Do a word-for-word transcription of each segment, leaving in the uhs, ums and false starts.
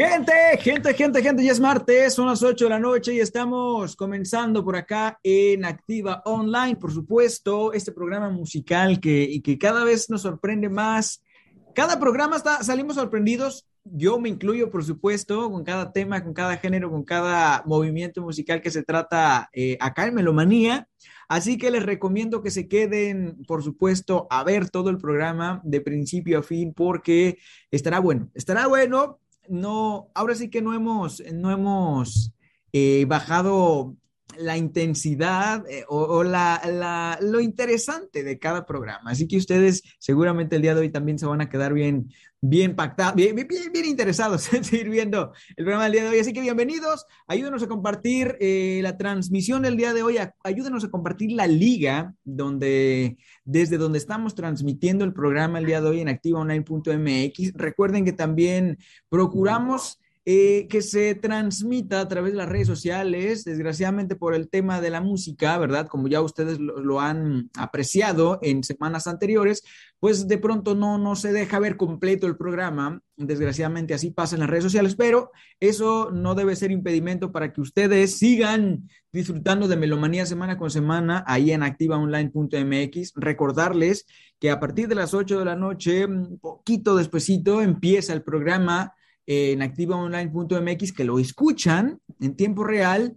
Gente, gente, gente, gente, ya es martes, son las ocho de la noche y estamos comenzando por acá en Activa Online, por supuesto, este programa musical que, y que cada vez nos sorprende más. Cada programa está, salimos sorprendidos, yo me incluyo, por supuesto, con cada tema, con cada género, con cada movimiento musical que se trata eh, acá en Melomanía. Así que les recomiendo que se queden, por supuesto, a ver todo el programa de principio a fin porque estará bueno, estará bueno. No, ahora sí que no hemos, no hemos eh, bajado la intensidad eh, o, o la, la, lo interesante de cada programa. Así que ustedes seguramente el día de hoy también se van a quedar bien, bien pactados, bien, bien, bien interesados en seguir viendo el programa del día de hoy. Así que bienvenidos, ayúdenos a compartir eh, la transmisión del día de hoy, a, ayúdenos a compartir la liga donde desde donde estamos transmitiendo el programa el día de hoy en activa online punto m x. Recuerden que también procuramos eh, que se transmita a través de las redes sociales, desgraciadamente por el tema de la música, ¿verdad? Como ya ustedes lo, lo han apreciado en semanas anteriores, pues de pronto no, no se deja ver completo el programa, desgraciadamente así pasa en las redes sociales, pero eso no debe ser impedimento para que ustedes sigan disfrutando de Melomanía semana con semana ahí en activa online punto m x. Recordarles que a partir de las ocho de la noche, un poquito despuesito, empieza el programa eh, en activa online punto m x, que lo escuchan en tiempo real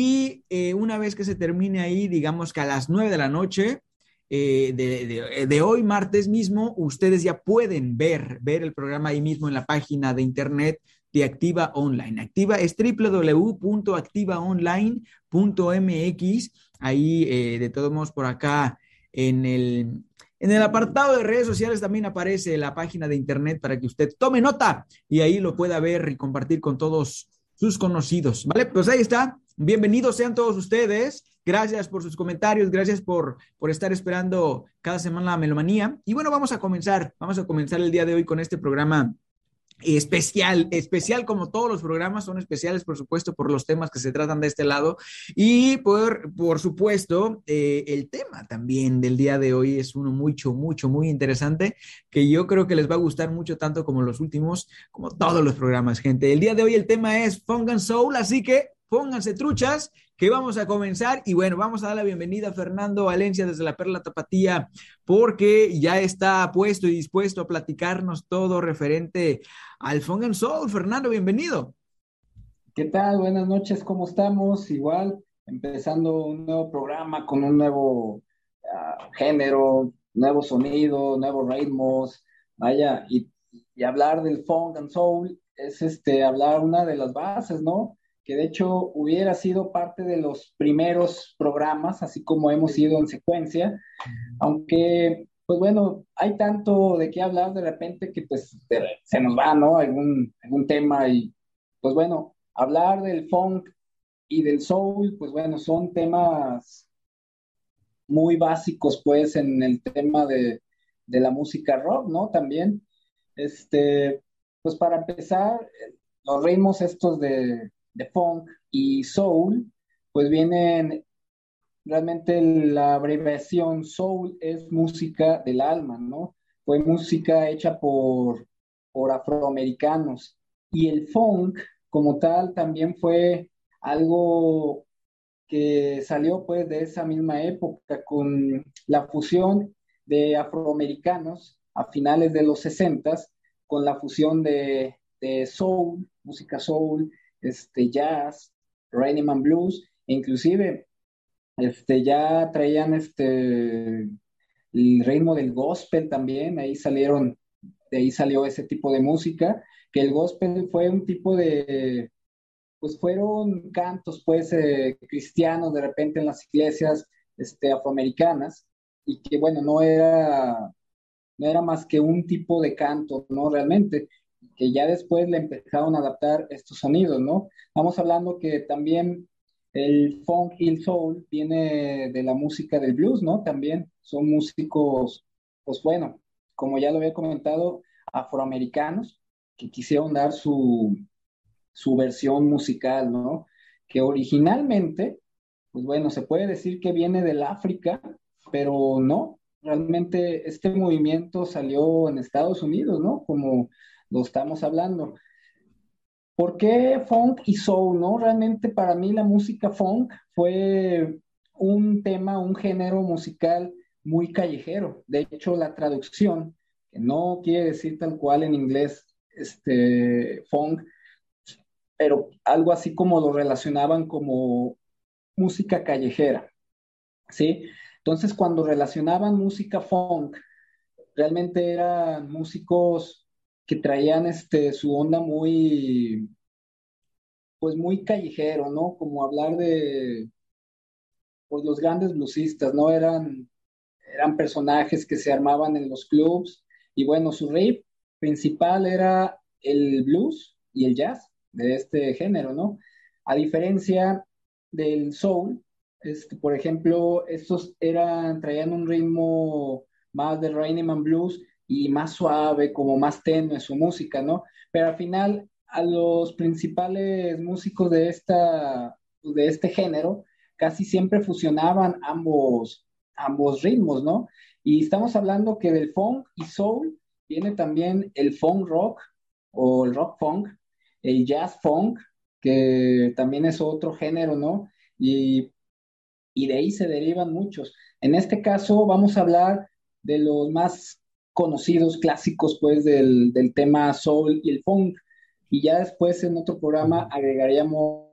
y eh, una vez que se termine ahí, digamos que a las nueve de la noche, eh, de, de, de, hoy, martes mismo, ustedes ya pueden ver, ver el programa ahí mismo en la página de internet de Activa Online. Activa es doble u doble u doble u punto activa online punto m x. Ahí, eh, de todos modos, por acá en el, en el apartado de redes sociales también aparece la página de internet para que usted tome nota y ahí lo pueda ver y compartir con todos sus conocidos. ¿Vale? Pues ahí está. Bienvenidos sean todos ustedes. Gracias por sus comentarios, gracias por, por estar esperando cada semana la Melomanía. Y bueno, vamos a comenzar, vamos a comenzar el día de hoy con este programa especial, especial como todos los programas son especiales, por supuesto, por los temas que se tratan de este lado y por, por supuesto, eh, el tema también del día de hoy es uno mucho, mucho, muy interesante que yo creo que les va a gustar mucho tanto como los últimos, como todos los programas, gente. El día de hoy el tema es Funk and Soul, así que pónganse truchas que vamos a comenzar y bueno, vamos a dar la bienvenida a Fernando Valencia desde la Perla Tapatía porque ya está puesto y dispuesto a platicarnos todo referente al Funk and Soul. Fernando, bienvenido. ¿Qué tal? Buenas noches, ¿cómo estamos? Igual, empezando un nuevo programa con un nuevo ah, género, nuevo sonido, nuevos ritmos, vaya, y, y hablar del funk and soul es este, hablar una de las bases, ¿no? Que de hecho hubiera sido parte de los primeros programas, así como hemos ido en secuencia, aunque, pues bueno, hay tanto de qué hablar de repente que pues de- se nos va, ¿no? Algún, algún tema y, pues bueno, hablar del funk y del soul, pues bueno, son temas muy básicos, pues, en el tema de, de la música rock, ¿no? También, este, pues para empezar, eh, los ritmos estos de, de funk y soul, pues vienen. Realmente la abreviación soul es música del alma, ¿no? Fue música hecha por, por afroamericanos. Y el funk, como tal, también fue algo que salió pues de esa misma época con la fusión de afroamericanos a finales de los sesentas con la fusión de, de soul, música soul, este, jazz, rhythm and blues, e inclusive este, ya traían este, el ritmo del gospel también, ahí salieron, de ahí salió ese tipo de música, que el gospel fue un tipo de, pues fueron cantos, pues, eh, cristianos de repente en las iglesias, este, afroamericanas, y que bueno, no era, no era más que un tipo de canto, ¿no? Realmente, que ya después le empezaron a adaptar estos sonidos, ¿no? Estamos hablando que también el funk y el soul viene de la música del blues, ¿no? También son músicos, pues bueno, como ya lo había comentado, afroamericanos que quisieron dar su, su versión musical, ¿no? Que originalmente, pues bueno, se puede decir que viene del África, pero no, realmente este movimiento salió en Estados Unidos, ¿no? Como lo estamos hablando. ¿Por qué funk y soul, no? Realmente para mí la música funk fue un tema, un género musical muy callejero. De hecho, la traducción, que no quiere decir tal cual en inglés, este, funk, pero algo así como lo relacionaban como música callejera, ¿sí? Entonces, cuando relacionaban música funk, realmente eran músicos que traían este, su onda muy, pues muy callejero, ¿no? Como hablar de, pues los grandes bluesistas, ¿no? Eran, eran personajes que se armaban en los clubs y bueno, su rap principal era el blues y el jazz de este género, ¿no? A diferencia del soul, este, por ejemplo, estos eran, traían un ritmo más de Rhythm and Blues y más suave, como más tenue su música, ¿no? Pero al final, a los principales músicos de esta, de este género, casi siempre fusionaban ambos, ambos ritmos, ¿no? Y estamos hablando que del funk y soul viene también el funk rock o el rock funk, el jazz funk, que también es otro género, ¿no? Y, y de ahí se derivan muchos. En este caso vamos a hablar de los más conocidos, clásicos, pues, del, del tema soul y el funk. Y ya después en otro programa agregaríamos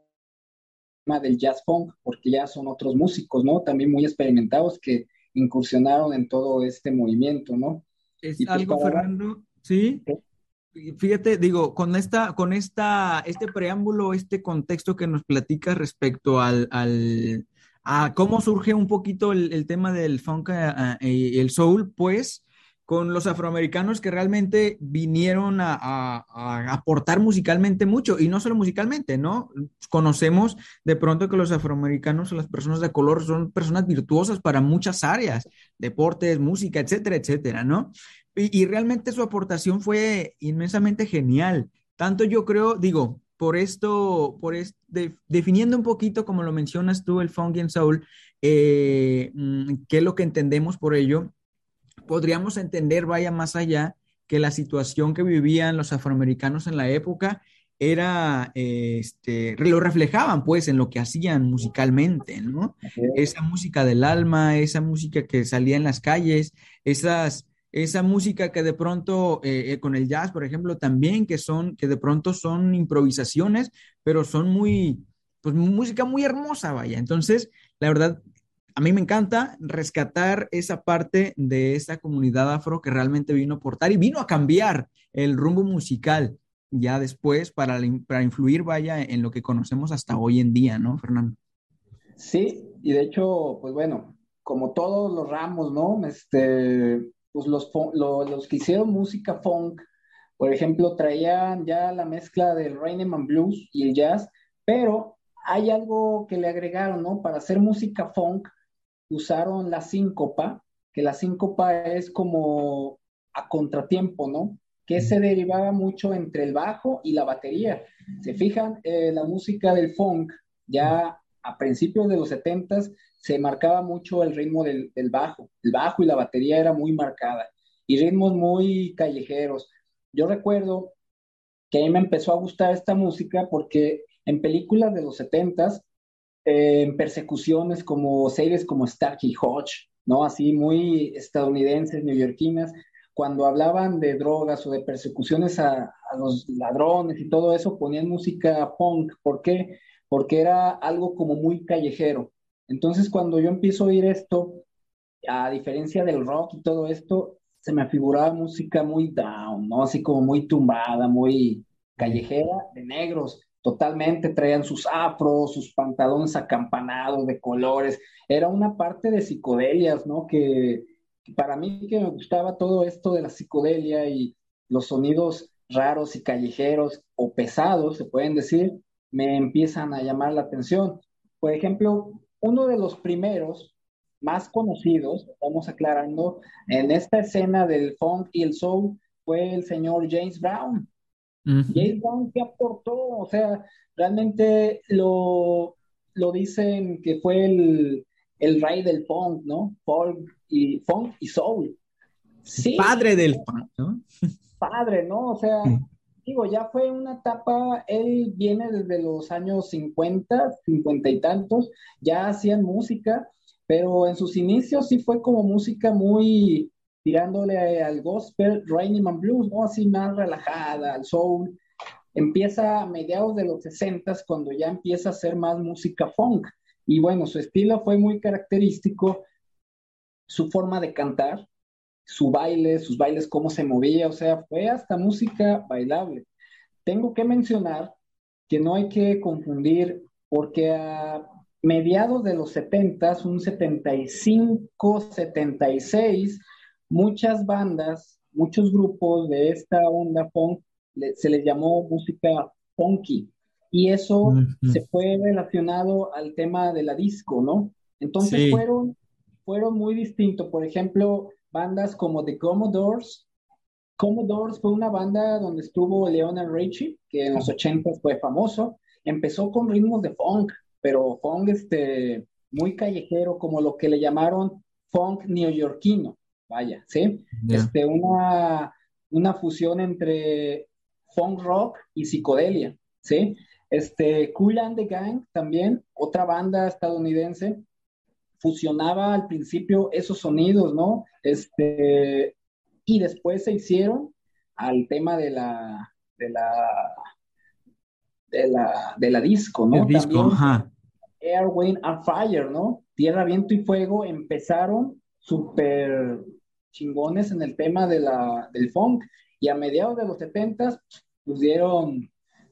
del jazz funk, porque ya son otros músicos, ¿no? También muy experimentados que incursionaron en todo este movimiento, ¿no? Es Y pues algo, para dar, Fernando, sí. Fíjate, digo, con esta, con esta, este preámbulo, este contexto que nos platicas respecto al, al, a cómo surge un poquito el, el tema del funk ah, y el soul, pues con los afroamericanos que realmente vinieron a, a- a aportar musicalmente mucho, y no solo musicalmente, ¿no? Conocemos de pronto que los afroamericanos o las personas de color son personas virtuosas para muchas áreas, deportes, música, etcétera, etcétera, ¿no? Y, y realmente su aportación fue inmensamente genial. Tanto yo creo, digo, por esto, por es, de- definiendo un poquito, como lo mencionas tú, el funk and soul, eh, mm, qué es lo que entendemos por ello, podríamos entender, vaya más allá, que la situación que vivían los afroamericanos en la época era, eh, este, lo reflejaban pues en lo que hacían musicalmente, ¿no? Esa música del alma, esa música que salía en las calles, esas, esa música que de pronto, eh, eh, con el jazz, por ejemplo, también, que son, que de pronto son improvisaciones, pero son muy, pues música muy hermosa, vaya. Entonces, la verdad, a mí me encanta rescatar esa parte de esta comunidad afro que realmente vino a aportar y vino a cambiar el rumbo musical ya después para, para influir, vaya, en lo que conocemos hasta hoy en día, ¿no, Fernando? sí, y de hecho, pues bueno, como todos los ramos, ¿no? Este, pues los, fo- lo- los que hicieron música funk, por ejemplo, traían ya la mezcla del Rhythm and Blues y el jazz, pero hay algo que le agregaron, ¿no? Para hacer música funk usaron la síncopa, que la síncopa es como a contratiempo, ¿no? Que se derivaba mucho entre el bajo y la batería. Se fijan, eh, la música del funk, ya a principios de los setentas, se marcaba mucho el ritmo del, del bajo. El bajo y la batería era muy marcada y ritmos muy callejeros. Yo recuerdo que a mí me empezó a gustar esta música porque en películas de los setentas eh, en persecuciones como series como Starsky Hodge, ¿no? Así muy estadounidenses, neoyorquinas, cuando hablaban de drogas o de persecuciones a, a los ladrones y todo eso, ponían música punk. ¿Por qué? Porque era algo como muy callejero. Entonces, cuando yo empiezo a oír esto, a diferencia del rock y todo esto, se me figuraba música muy down, ¿no? Así como muy tumbada, muy Sí. callejera, de negros. Totalmente traían sus afros, sus pantalones acampanados de colores. Era una parte de psicodelias, ¿no? Que, que para mí que me gustaba todo esto de la psicodelia y los sonidos raros y callejeros o pesados, se pueden decir, me empiezan a llamar la atención. Por ejemplo, uno de los primeros más conocidos, estamos aclarando, en esta escena del funk y el soul fue el señor James Brown. Ujú. James Brown, ¿qué aportó? O sea, realmente lo, lo dicen que fue el, el rey del funk, ¿no? Folk y, funk y soul. Sí, Padre del funk, ¿no? padre, ¿no? O sea, Sí. digo, ya fue una etapa, él viene desde los años cincuenta, cincuenta y tantos, ya hacían música, pero en sus inicios sí fue como música muy tirándole al gospel, rhythm and blues, ¿no? Así más relajada, al soul. Empieza a mediados de los sesentas cuando ya empieza a hacer más música funk. Y bueno, su estilo fue muy característico, su forma de cantar, su baile, sus bailes, cómo se movía, o sea, fue hasta música bailable. Tengo que mencionar que no hay que confundir, porque a mediados de los setentas, un setenta y cinco, setenta y seis, muchas bandas, muchos grupos de esta onda funk, le- se les llamó música funky, y eso Ujú. se fue relacionado al tema de la disco, ¿no? Entonces Sí, fueron, fueron muy distintos. Por ejemplo, bandas como The Commodores. Commodores fue una banda donde estuvo Leonard Richie, que en los ochentas fue famoso. Empezó con ritmos de funk, pero funk este, muy callejero, como lo que le llamaron funk neoyorquino. Vaya, ¿sí? ya. Este, una, una fusión entre funk rock y psicodelia, ¿sí? Este, Kool and the Gang también, otra banda estadounidense, fusionaba al principio esos sonidos, ¿no? Este, y después se hicieron al tema de la, de la, de la, de la disco, El ¿no? disco, También ajá. Air, Wind and Fire, ¿no? Tierra, Viento y Fuego empezaron súper chingones en el tema de la, del funk, y a mediados de los setentas pusieron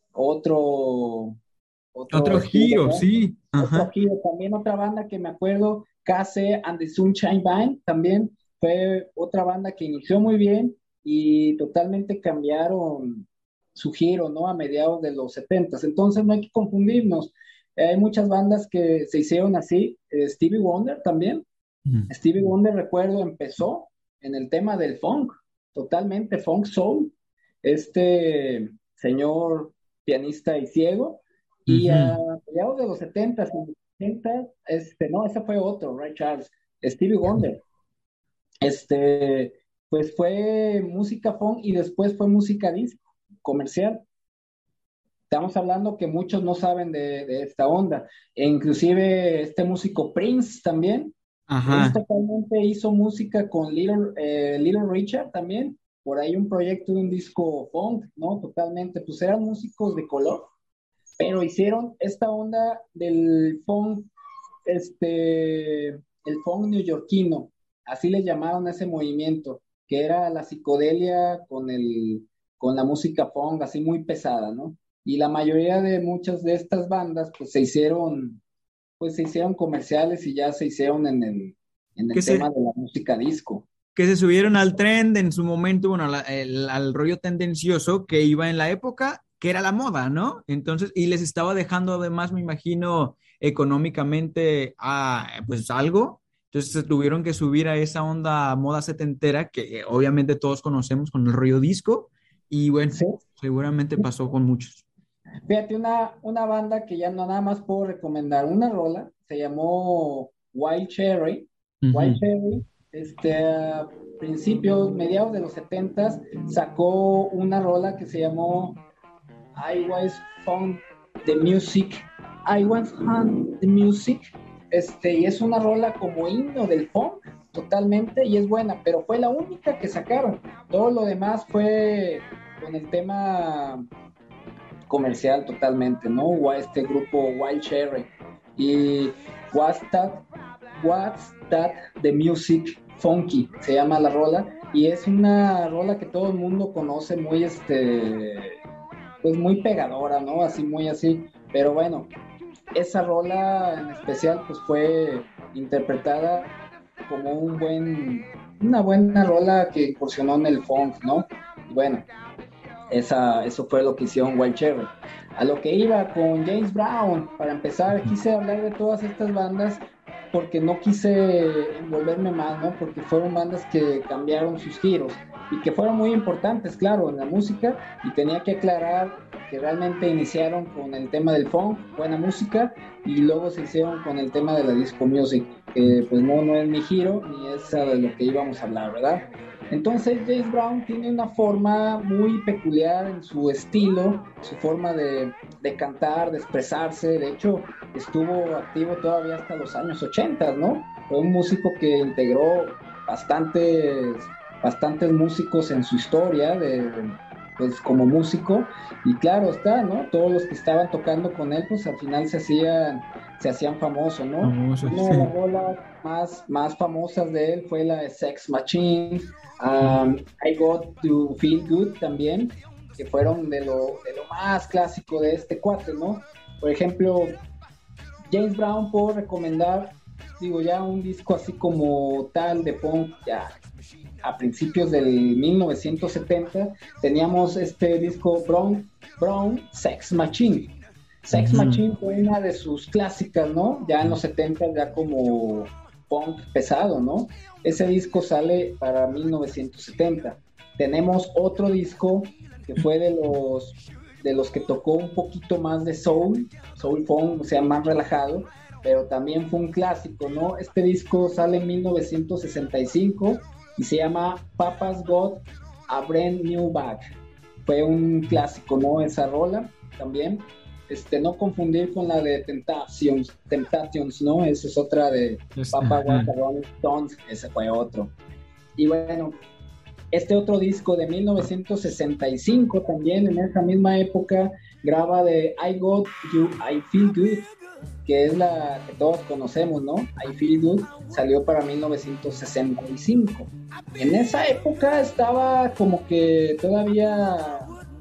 otro, otro Otro estilo, giro, ¿no? sí, Otro ajá. giro, también otra banda que me acuerdo, K C and the Sunshine Band, también fue otra banda que inició muy bien y totalmente cambiaron su giro, ¿no? A mediados de los setentas. Entonces no hay que confundirnos. Eh, hay muchas bandas que se hicieron así. Eh, Stevie Wonder también. Mm. Stevie Wonder, recuerdo, empezó en el tema del funk, totalmente funk soul. Este señor pianista y ciego, y a Ujú. mediados de los setenta, ochenta, este, no, ese fue otro, Ray Charles, Stevie Wonder, este, pues fue música funk y después fue música disco, comercial. Estamos hablando que muchos no saben de, de esta onda, e inclusive este músico Prince también. Prince Ajá. totalmente hizo música con Little, eh, Little Richard también, por ahí un proyecto de un disco funk, ¿no? Totalmente, pues eran músicos de color, pero hicieron esta onda del funk, este, el funk neoyorquino, así le llamaron a ese movimiento, que era la psicodelia con el, con la música funk, así muy pesada, ¿no? Y la mayoría de muchas de estas bandas, pues se hicieron, pues se hicieron comerciales y ya se hicieron en el, en Que el tema se, de la música disco. que se subieron al trend en su momento, bueno, la- el- al rollo tendencioso que iba en la época, que era la moda, ¿no? Entonces, y les estaba dejando además, me imagino, económicamente, a, pues algo. Entonces se tuvieron que subir a esa onda moda setentera que eh, obviamente todos conocemos con el rollo disco. Y bueno, Sí. seguramente pasó con muchos. Fíjate, una, una banda que ya no nada más puedo recomendar, una rola, se llamó Wild Cherry. Wild Ujú. Cherry, este, a principios, mediados de los setentas, sacó una rola que se llamó I Was Found the Music. I Was Found the Music. Este, y es una rola como himno del funk, totalmente, y es buena, pero fue la única que sacaron. Todo lo demás fue con el tema comercial totalmente, ¿no? O a este grupo Wild Cherry. Y What's That, What's That the Music Funky, se llama la rola, y es una rola que todo el mundo conoce, muy este, pues muy pegadora, ¿no? Así, muy así, pero bueno, esa rola en especial pues fue interpretada como un buen, una buena rola que incursionó en el funk, ¿no? Y bueno, esa, eso fue lo que hicieron Wild Cherry. A lo que iba con James Brown, para empezar, quise hablar de todas estas bandas porque no quise envolverme más, ¿no? Porque fueron bandas que cambiaron sus giros y que fueron muy importantes, claro, en la música, y tenía que aclarar que realmente iniciaron con el tema del funk, buena música, y luego se hicieron con el tema de la disco music, que pues no, no es mi giro ni es de lo que íbamos a hablar, ¿verdad? Entonces James Brown tiene una forma muy peculiar en su estilo, su forma de, de cantar, de expresarse. De hecho, estuvo activo todavía hasta los años ochenta, ¿no? Fue un músico que integró bastantes, bastantes músicos en su historia, de, pues como músico. Y claro está, ¿no? Todos los que estaban tocando con él, pues al final se hacían, se hacían famosos, ¿no? Famoso, Una de sí. las rolas más, más famosas de él fue la de Sex Machine. Um, I Got to Feel Good también, que fueron de lo, de lo más clásico de este cuate, ¿no? Por ejemplo, James Brown, puedo recomendar, digo, ya un disco así como tal de punk, ya a principios del mil novecientos setenta, teníamos este disco Brown, Brown Sex Machine. Sex Ujú. Machine fue una de sus clásicas, ¿no? Ya en los setenta, ya como punk pesado, ¿no? Ese disco sale para mil novecientos setenta. Tenemos otro disco que fue de los de los que tocó un poquito más de soul, soul funk, o sea, más relajado, pero también fue un clásico, ¿no? Este disco sale en mil novecientos sesenta y cinco y se llama Papa's Got a Brand New Bag. Fue un clásico, ¿no? Esa rola también. Este, no confundir con la de Temptations, Temptations, ¿no? Esa es otra de Es- Papa ajá. Was a Rolling Stones, ese fue otro. Y bueno, este otro disco de mil novecientos sesenta y cinco también, en esa misma época, graba de I Got You, I Feel Good, que es la que todos conocemos, ¿no? I Feel Good, salió para mil novecientos sesenta y cinco. En esa época estaba como que todavía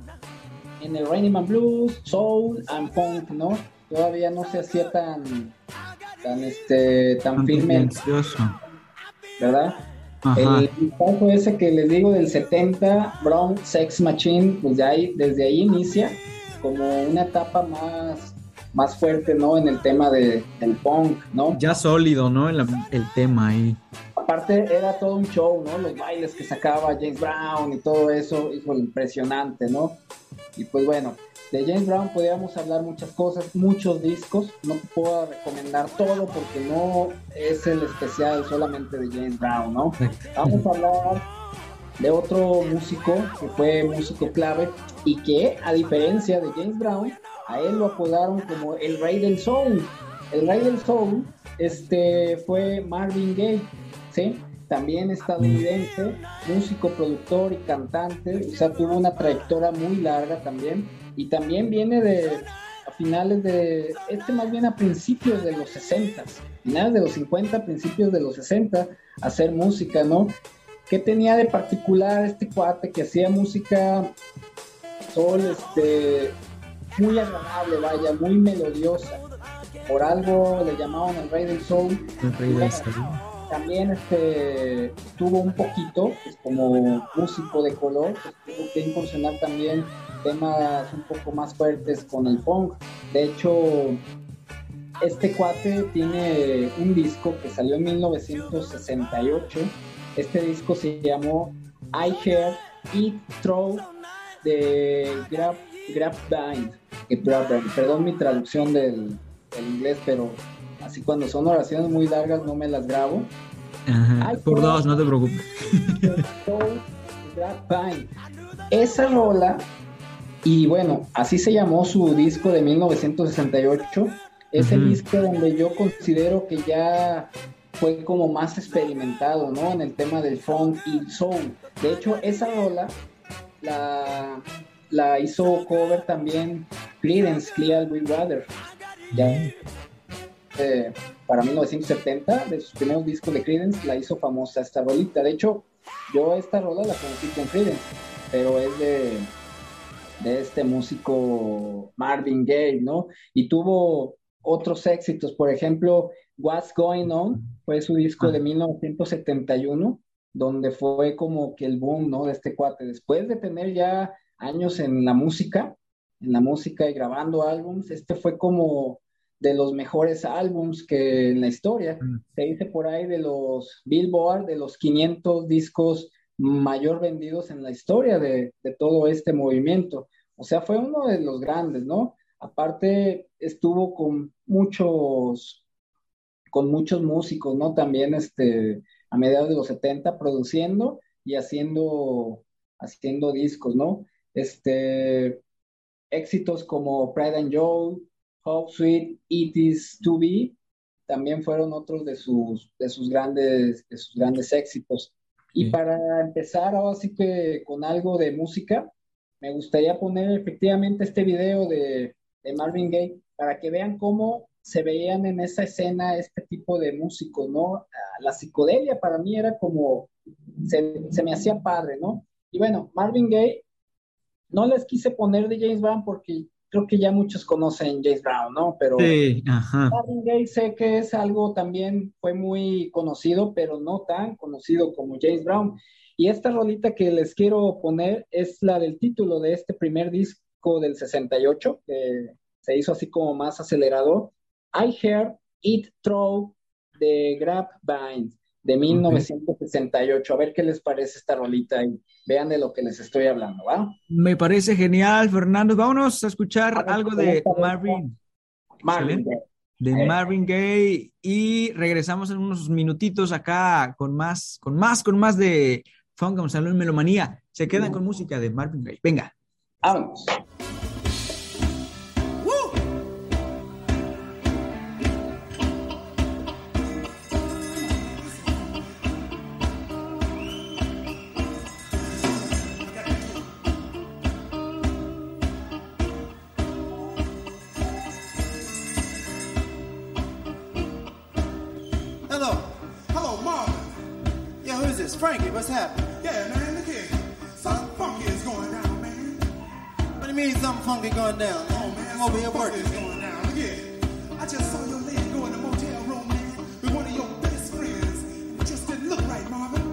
en el Rhythm and Blues, Soul and Punk, ¿no? Todavía no se hacía tan, tan, este, tan Tan firme, tendencioso. ¿verdad? Ajá. El caso ese que les digo del setenta, Brown Sex Machine, pues de ahí, desde ahí inicia como una etapa más, más fuerte, ¿no? En el tema de, del punk, ¿no? Ya sólido, ¿no? El, el tema ahí. Aparte era todo un show, ¿no? Los bailes que sacaba James Brown y todo eso, hijo, impresionante, ¿no? Y pues bueno, de James Brown podríamos hablar muchas cosas, muchos discos, no te puedo recomendar todo porque no es el especial solamente de James Brown, ¿no? Vamos a hablar de otro músico que fue músico clave y que, a diferencia de James Brown, a él lo apodaron como el rey del soul. El rey del soul este, fue Marvin Gaye, ¿sí? También estadounidense, músico, productor y cantante, o sea, tuvo una trayectoria muy larga también, y también viene de a finales de, este más bien a principios de los sesenta, finales de los cincuenta, principios de los sesenta, hacer música, ¿no? ¿Qué tenía de particular este cuate que hacía música soul, este, muy agradable, vaya, muy melodiosa? Por algo le llamaban el rey del soul. El rey Y del bueno, salud. también este, tuvo un poquito, pues, como músico de color, pues, tuvo que incursionar también temas un poco más fuertes con el punk. De hecho, este cuate tiene un disco que salió en mil novecientos sesenta y ocho. Este disco se llamó I Hear It Through de Grab, Grapevine. Grapevine. Perdón mi traducción del, del inglés, pero así cuando son oraciones muy largas no me las grabo. Ajá. I Por Hear dos, no te preocupes. It Through Grapevine. Esa rola, y bueno, así se llamó su disco de mil novecientos sesenta y ocho. Es el Ujú. disco donde yo considero que ya fue como más experimentado, ¿no? En el tema del funk y soul. De hecho, esa rola la, la hizo cover también Creedence Clearwater. Ya Mm. eh, para mil novecientos setenta, de sus primeros discos de Creedence, la hizo famosa esta rolita. De hecho, yo esta rola la conocí con Creedence, pero es de de este músico Marvin Gaye, ¿no? Y tuvo otros éxitos, por ejemplo, What's Going On fue su disco de Ah, mil novecientos setenta y uno, donde fue como que el boom, ¿no? De este cuate. Después de tener ya años en la música, en la música y grabando álbums, este fue como de los mejores álbums que en la historia. mm. Se dice por ahí de los Billboard, de los quinientos discos mayor vendidos en la historia de, de todo este movimiento. O sea, fue uno de los grandes, ¿no? Aparte, estuvo con muchos, con muchos músicos, ¿no? También este, a mediados de los setenta produciendo y haciendo, haciendo discos, ¿no? Este, éxitos como Pride and Joy, How Sweet It Is to Be, también fueron otros de sus, de sus grandes, de sus grandes éxitos. Y Sí. para empezar, ahora sí que con algo de música, me gustaría poner efectivamente este video de, de Marvin Gaye para que vean cómo se veían en esa escena este tipo de músicos, ¿no? Ah, La psicodelia para mí era como, se, se me hacía padre, ¿no? Y bueno, Marvin Gaye, no les quise poner de James Brown porque creo que ya muchos conocen James Brown, ¿no? Pero Sí, ajá. Marvin Gaye sé que es algo también, fue muy conocido, pero no tan conocido como James Brown. Y esta rolita que les quiero poner es la del título de este primer disco del sesenta y ocho, que se hizo así como más acelerado. I Heard It Through the Grapevine de Ok. mil novecientos sesenta y ocho. A ver qué les parece esta rolita y vean de lo que les estoy hablando, ¿va? Me parece genial, Fernando. Vámonos a escuchar A ver algo si te de gusta esta Marvin. Marvin Excelente. Gaye. De Eh, Marvin Gaye y regresamos en unos minutitos acá con más, con más, con más de Funk and Salón Melomanía. Se quedan con música de Marvin Gaye. Venga. Vámonos. Hello. Hello, Marvin. Yeah, who's this? Frankie, what's happening? Yeah, man, look here. Something funky is going down, man. What do you mean something funky going down? Oh, man, I'm over here something funky working. is going down. Look here. I just saw your lady go in the motel room, man, with one of your best friends. It just didn't look right, Marvin.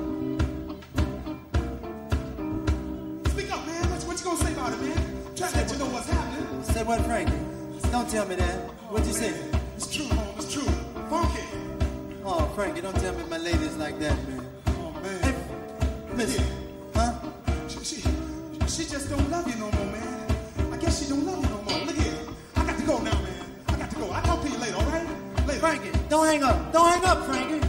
Speak up, man. What, what you gonna say about it, man? I'm trying to let you know what's happening. Say what, Frankie? Don't tell me that. What'd you Oh, say? man, it's true, home. It's true. Funky. Oh, Frankie, don't tell me my lady's like that, man. Oh, man. Hey, listen, huh? She, she, she just don't love you no more, man. I guess she don't love you no more. Look here. I got to go now, man. I got to go. I'll talk to you later, all right? Later. Frankie, don't hang up. Don't hang up, Frankie.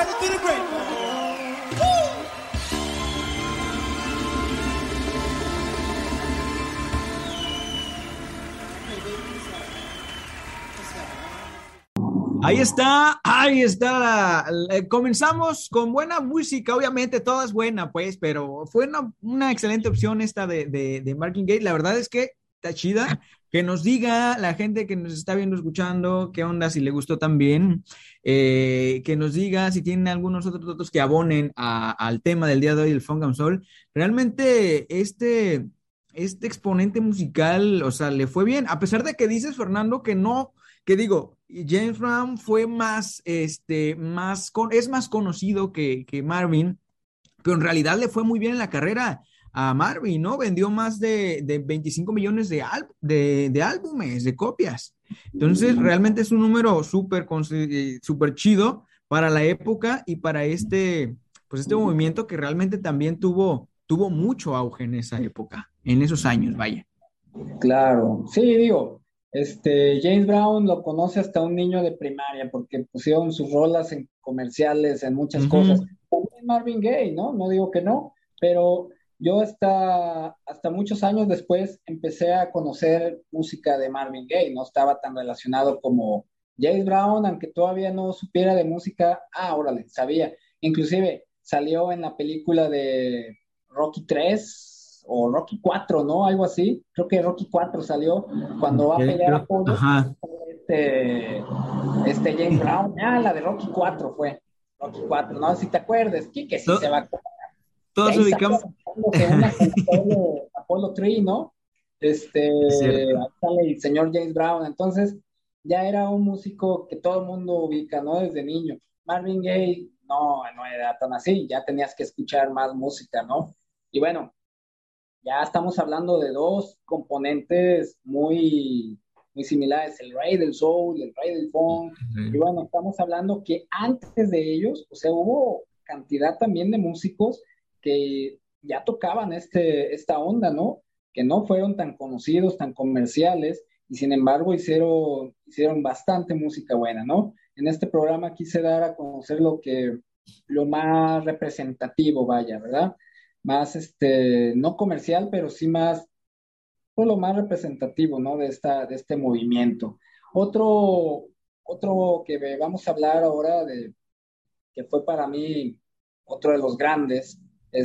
rattle through the grapevine. Woo! Ahí está, ahí está. la- la- comenzamos con buena música, obviamente toda es buena, pues, pero fue una, una excelente opción esta de, de, de Marvin Gaye. La verdad es que está chida. Que nos diga la gente que nos está viendo, escuchando, qué onda, si le gustó también. Eh, que nos diga si tienen algunos otros datos que abonen a- al tema del día de hoy, el Funk and Soul. Realmente este, este exponente musical, o sea, le fue bien, a pesar de que dices, Fernando, que no que digo, James Brown fue más, este, más, con, es más conocido que, que Marvin, pero en realidad le fue muy bien en la carrera a Marvin, ¿no? Vendió más de, de veinticinco millones de, al- de, de álbumes, de copias. Entonces, realmente es un número súper eh, súper chido para la época y para este, pues este movimiento que realmente también tuvo, tuvo mucho auge en esa época, en esos años, vaya. Claro, sí, digo, este, James Brown lo conoce hasta un niño de primaria porque pusieron sus rolas en comerciales, en muchas cosas. Ujú. También Marvin Gaye, ¿no? No digo que no, pero yo hasta, hasta muchos años después empecé a conocer música de Marvin Gaye, no estaba tan relacionado como James Brown, aunque todavía no supiera de música, ah, órale, sabía. Inclusive salió en la película de Rocky tres o Rocky cuatro, ¿no? Algo así. Creo que Rocky cuatro salió cuando va a Ok, pelear a creo- Apolo. Ajá. Este, este James Brown. Ah, la de Rocky cuatro fue. Rocky cuatro, no sé si te acuerdas. que sí se To- va a... Y Todos ahí sale ubicamos. aventándose una con Apolo, Apolo tres, ¿no? Este, Es ahí cierto. sale el señor James Brown. Entonces, ya era un músico que todo el mundo ubica, ¿no? Desde niño. Marvin Gaye, no, no era tan así. Ya tenías que escuchar más música, ¿no? Y bueno, ya estamos hablando de dos componentes muy, muy similares, el rey del soul, el rey del funk, y Ujú. bueno, estamos hablando que antes de ellos, o sea, hubo cantidad también de músicos que ya tocaban este, esta onda, ¿no? Que no fueron tan conocidos, tan comerciales, y sin embargo hicieron, hicieron bastante música buena, ¿no? En este programa quise dar a conocer lo que, lo más representativo, vaya, ¿verdad? Más, este, no comercial, pero sí más, por lo más representativo, ¿no? De esta, de este movimiento. Otro, otro que vamos a hablar ahora de, que fue para mí otro de los grandes,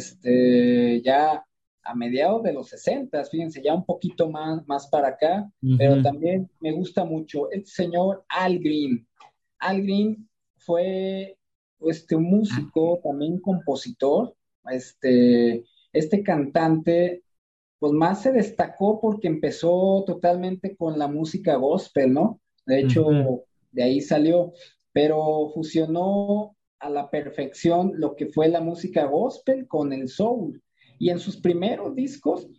este, ya a mediados de los sesenta, fíjense, ya un poquito más, más para acá, pero Ujú. también me gusta mucho el señor Al Green. Al Green fue este, un músico, también compositor, este, este cantante, pues más se destacó porque empezó totalmente con la música gospel, ¿no? De Ujú. hecho, de ahí salió, pero fusionó a la perfección lo que fue la música gospel con el soul. Y en sus primeros discos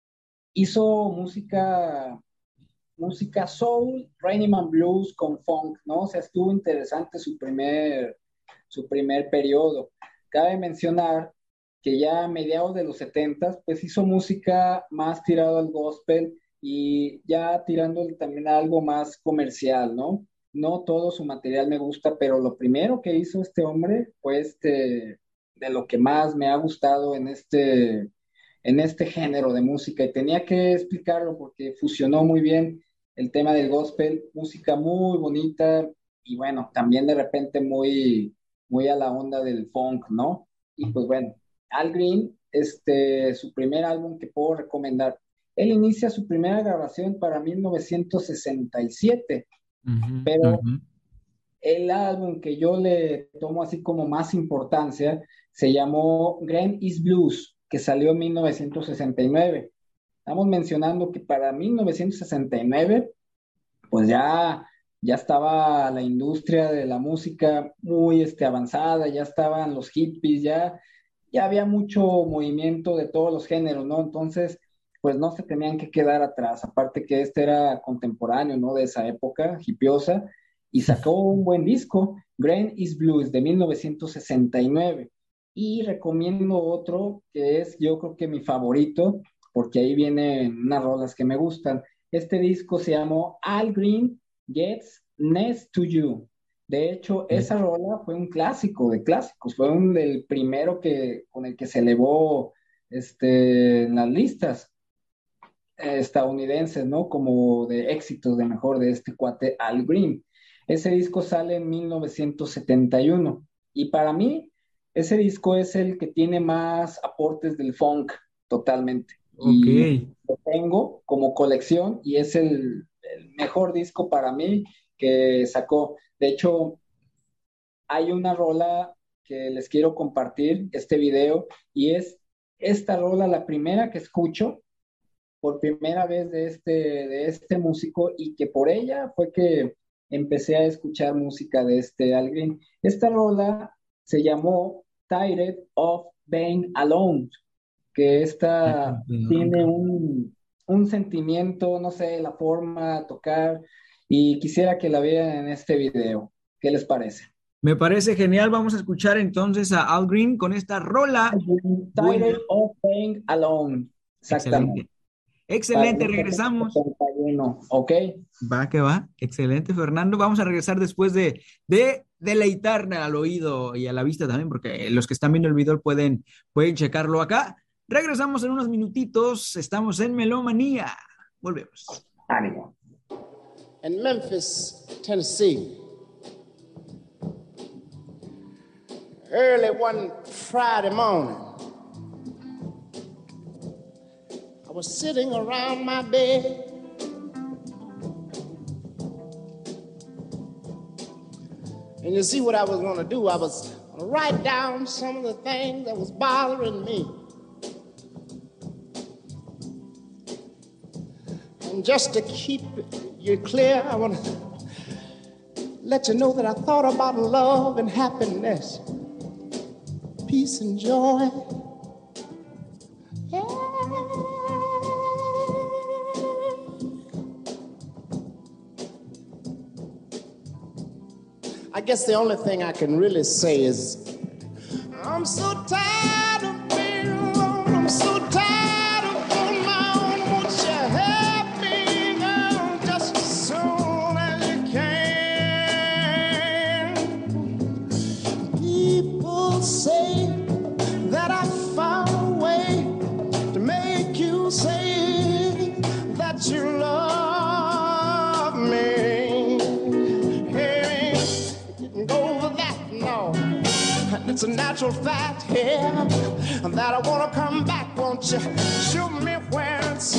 hizo música música soul, rhythm and blues con funk, ¿no? O sea, estuvo interesante su primer, su primer periodo. Cabe mencionar que ya a mediados de los setentas, pues hizo música más tirado al gospel y ya tirando también a algo más comercial, ¿no? No todo su material me gusta, pero lo primero que hizo este hombre fue este, de lo que más me ha gustado en este, en este género de música y tenía que explicarlo porque fusionó muy bien el tema del gospel, música muy bonita y bueno, también de repente muy, muy a la onda del funk, ¿no? Y pues bueno, Al Green, este, su primer álbum que puedo recomendar. Él inicia su primera grabación para mil novecientos sesenta y siete, Ujú. pero Ujú. el álbum que yo le tomo así como más importancia se llamó Grand East Blues, que salió en mil novecientos sesenta y nueve. Estamos mencionando que para mil novecientos sesenta y nueve pues ya, ya estaba la industria de la música muy este, avanzada, ya estaban los hippies, ya, ya había mucho movimiento de todos los géneros, ¿no? Entonces, pues no se tenían que quedar atrás, aparte que este era contemporáneo, ¿no? De esa época, hippiosa, y sacó un buen disco, Grand East Blues, de mil novecientos sesenta y nueve. Y recomiendo otro que es, yo creo que mi favorito, porque ahí vienen unas rolas que me gustan. Este disco se llamó Al Green Gets Next to You. De hecho, esa rola fue un clásico de clásicos, fue un del primero que, con el que se elevó este, en las listas eh, estadounidenses, ¿no? Como de éxitos de mejor de este cuate Al Green. Ese disco sale en mil novecientos setenta y uno y para mí ese disco es el que tiene más aportes del funk totalmente. Ok. Y lo tengo como colección y es el, el mejor disco para mí que sacó. De hecho, hay una rola que les quiero compartir, este video, y es esta rola, la primera que escucho por primera vez de este, de este músico y que por ella fue que empecé a escuchar música de este Al Green. Esta rola se llamó Tired of Being Alone, que esta tiene un, un sentimiento, no sé, la forma de tocar, y quisiera que la vean en este video. ¿Qué les parece? Me parece genial. Vamos a escuchar entonces a Al Green con esta rola. Buena. Tired of Being Alone. Exactamente. Excelente. Excelente, regresamos. setenta y uno, ok. Va que va. Excelente, Fernando. Vamos a regresar después de, de deleitarme al oído y a la vista también, porque los que están viendo el video pueden, pueden checarlo acá. Regresamos en unos minutitos. Estamos en Melomanía. Volvemos. Ánimo. In Memphis, Tennessee, early one Friday morning, I was sitting around my bed, and you see what I was going to do? I was going to write down some of the things that was bothering me. And just to keep you clear, I want to let you know that I thought about love and happiness, peace and joy. Yeah. I guess the only thing I can really say is I'm so tired of being alone. I'm so tired of on my own. Won't you help me now just as soon as you can? People say that I found a way to make you say that you love me. Hey, you can go over that, no. It's a natural fact here, yeah, that I wanna come back. Won't you show me where it's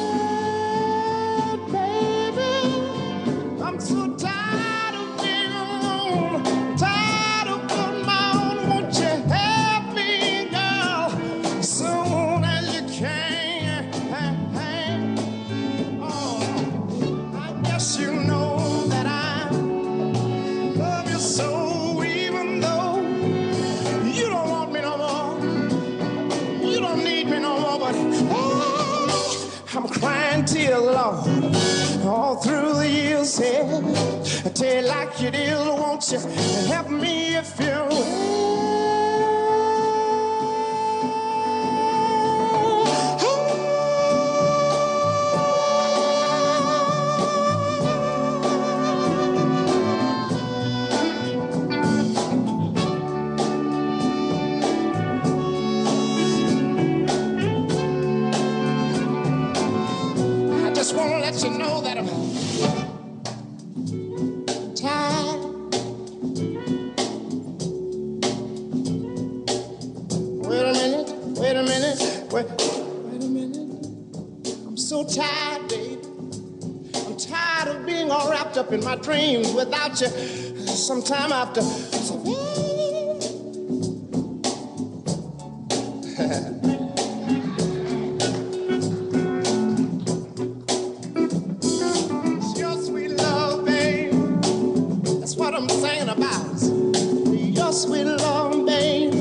at, baby? I'm so tired of being alone, tired of on my own. Won't you help me, girl, as soon as you can? Oh, I guess you know that I love you so, even though you don't want me no more, you don't need me no more, but oh, I'm crying tears, Lord, all through the years, yeah. I tell you like it is, won't you help me if you will? I just want to let you know that I'm tired. Wait a minute, wait a minute, wait, wait a minute. I'm so tired, babe. I'm tired of being all wrapped up in my dreams without you. Sometime after. It's your sweet love, babe. That's what I'm saying about it. Your sweet love, babe.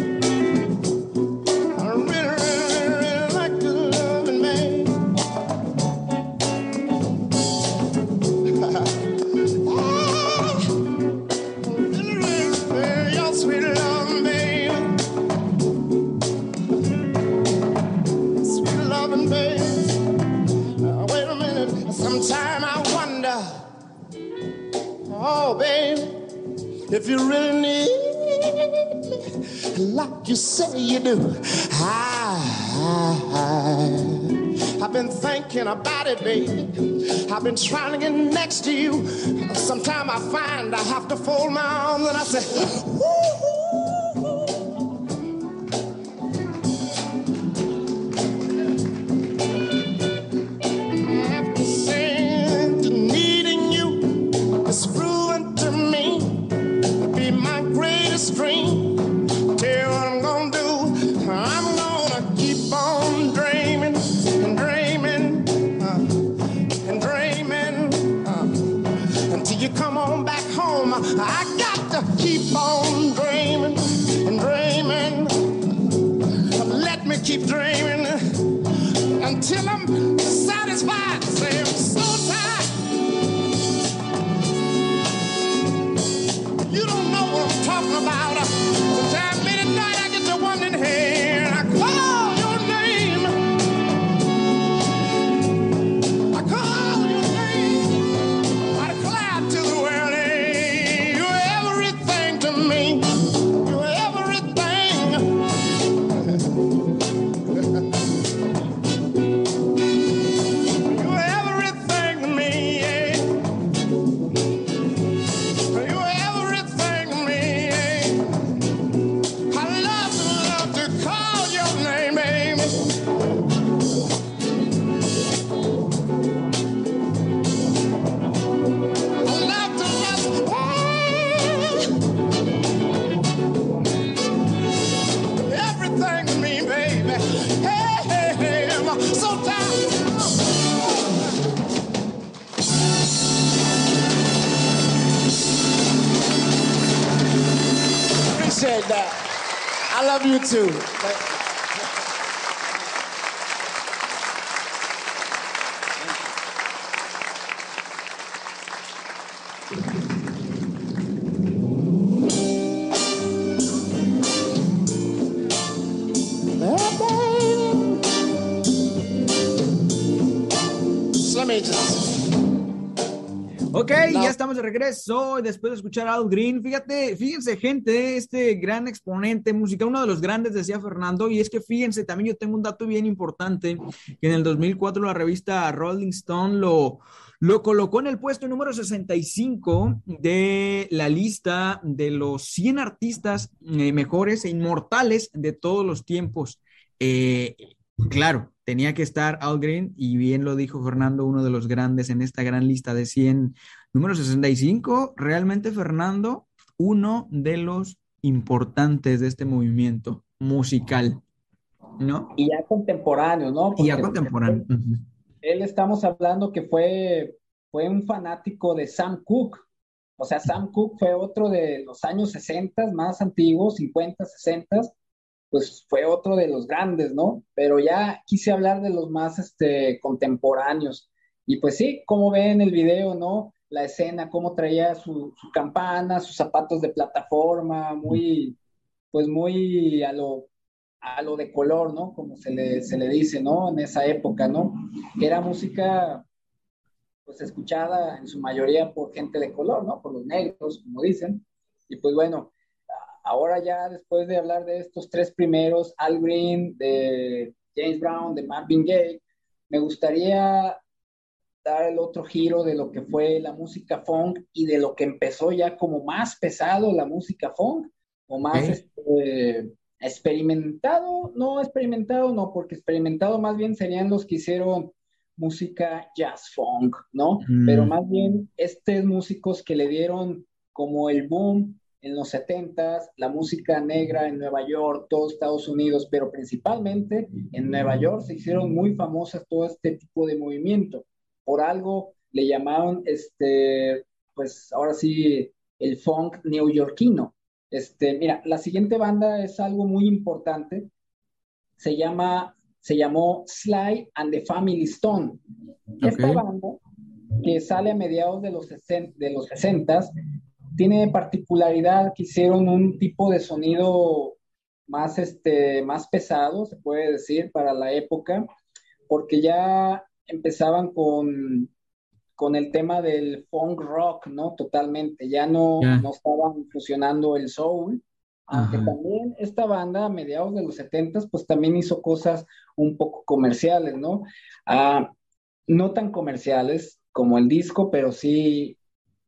I really, really, really like to love and babe. Really, really, your sweet love, babe. Sweet loving, babe. Uh, wait a minute. Sometime I wonder, oh, babe, If you really need me like you say you do, I, I, I've been thinking about it, baby. I've been trying to get next to you. Sometimes I find I have to fold my arms and I say, woo. Dream. Tell you what I'm gonna do. I'm gonna keep on dreaming and dreaming uh, and dreaming uh, until you come on back home. I got to keep on dreaming and dreaming. Let me keep dreaming until I'm satisfied. Say I'm so tired. You don't know what I'm talking about. Sometimes late at night I get to wondering, hey, and I call your name. I call your name. I declare to the world, hey, you're everything to me. You're everything. You're everything to me, yeah. You're everything to me, yeah. I love to love to call your name, baby. I love to love, hey, everything to me, baby. Hey, hey, hey, I'm so tired. Appreciate that. I love you too. Slim Agents. Ok, No. ya estamos de regreso después de escuchar a Al Green. Fíjate, fíjense, gente, este gran exponente musical, uno de los grandes, decía Fernando, y es que fíjense, también yo tengo un dato bien importante, que en el dos mil cuatro la revista Rolling Stone lo, lo colocó en el puesto número sesenta y cinco de la lista de los cien artistas eh, mejores e inmortales de todos los tiempos. Eh, Claro, tenía que estar Al Green y bien lo dijo Fernando, uno de los grandes en esta gran lista de cien. Número sesenta y cinco, realmente Fernando, uno de los importantes de este movimiento musical, ¿no? Y ya contemporáneo, ¿no? Y ya Porque contemporáneo. Ujú. él estamos hablando que fue, fue un fanático de Sam Cooke. O sea, Sam Cooke fue otro de los años sesenta, más antiguos, cincuenta, sesenta, pues fue otro de los grandes, ¿no? Pero ya quise hablar de los más este, contemporáneos. Y pues sí, como ven el video, ¿no? La escena, cómo traía su, su campana, sus zapatos de plataforma, muy, pues muy a lo, a lo de color, ¿no? Como se le, se le dice, ¿no? En esa época, ¿no? Que era música, pues escuchada en su mayoría por gente de color, ¿no? Por los negros, como dicen. Y pues bueno, ahora ya después de hablar de estos tres primeros, Al Green, de James Brown, de Marvin Gaye, me gustaría dar el otro giro de lo que fue la música funk y de lo que empezó ya como más pesado la música funk, o más Ok. este, experimentado, no experimentado, no, porque experimentado más bien serían los que hicieron música jazz funk, ¿no? Pero Mm, más bien estos músicos que le dieron como el boom en los setentas, la música negra en Nueva York, todo Estados Unidos, pero principalmente en Nueva York se hicieron muy famosas todo este tipo de movimiento. Por algo le llamaron, este, pues ahora sí, el funk neoyorquino. Este, mira, la siguiente banda es algo muy importante, se llama, se llamó Sly and the Family Stone. Esta ok. banda, que sale a mediados de los, sesenta, de los sesentas, tiene particularidad que hicieron un tipo de sonido más, este, más pesado, se puede decir, para la época, porque ya empezaban con, con el tema del funk rock, ¿no? Totalmente, ya no, Ya. no estaban fusionando el soul, aunque Ajá. también esta banda a mediados de los setentas, pues también hizo cosas un poco comerciales, ¿no? Ah, no tan comerciales como el disco, pero sí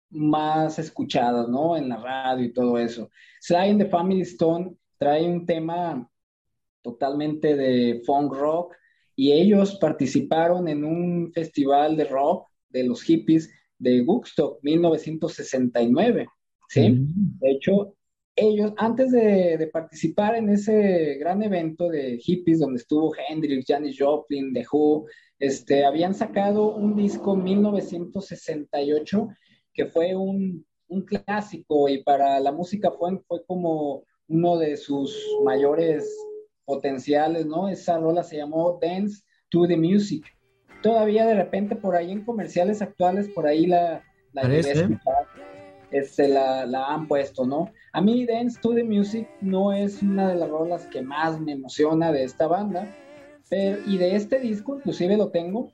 más escuchadas, ¿no? En la radio y todo eso. Sly and the Family Stone trae un tema totalmente de funk rock y ellos participaron en un festival de rock de los hippies de Woodstock mil novecientos sesenta y nueve, ¿sí? Mm. De hecho, ellos antes de, de participar en ese gran evento de hippies donde estuvo Hendrix, Janis Joplin, The Who, este, habían sacado un disco en mil novecientos sesenta y ocho que fue un, un clásico y para la música fue, fue como uno de sus mayores potenciales, ¿no? Esa rola se llamó Dance to the Music. Todavía de repente por ahí en comerciales actuales, por ahí la, la llegué a Parece. escuchar, este, la, la han puesto, ¿no? A mí Dance to the Music no es una de las rolas que más me emociona de esta banda, pero, y de este disco, inclusive lo tengo,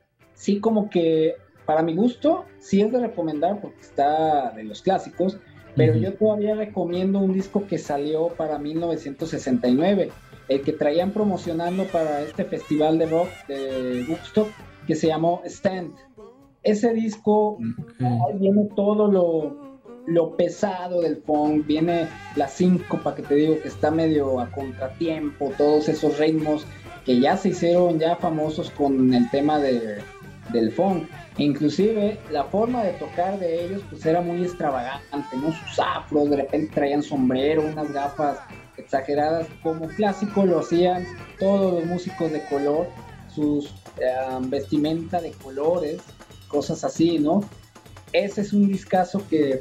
sí como que para mi gusto, sí es de recomendar porque está de los clásicos, pero Ujú. yo todavía recomiendo un disco que salió para mil novecientos sesenta y nueve, el que traían promocionando para este festival de rock de Woodstock, que se llamó Stand. Ese disco, Ok. ahí viene todo lo, lo pesado del funk, viene la síncopa que te digo que está medio a contratiempo, todos esos ritmos que ya se hicieron ya famosos con el tema de, del funk. E inclusive la forma de tocar de ellos pues era muy extravagante, ¿no? Sus afros, de repente traían sombrero, unas gafas exageradas, como clásico lo hacían todos los músicos de color, sus eh, vestimenta de colores, cosas así, ¿no? Ese es un discazo que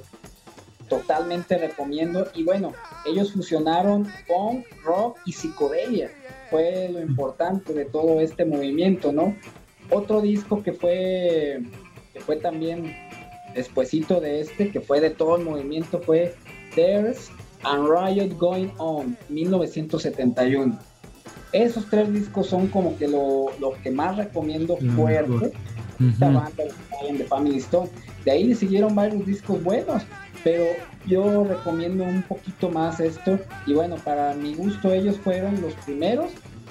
totalmente recomiendo y bueno, ellos fusionaron punk, rock y psicodelia, fue lo importante de todo este movimiento, ¿no? Otro disco que fue, que fue también despuesito de este, que fue de todo el movimiento, fue There's and Riot Going On, mil novecientos setenta y uno. Esos tres discos son como que lo, lo que más recomiendo Lo fuerte. mejor. Esta Ujú. banda de The Family Stone. De ahí le siguieron varios discos buenos, pero yo recomiendo un poquito más esto. Y bueno, para mi gusto ellos fueron los primeros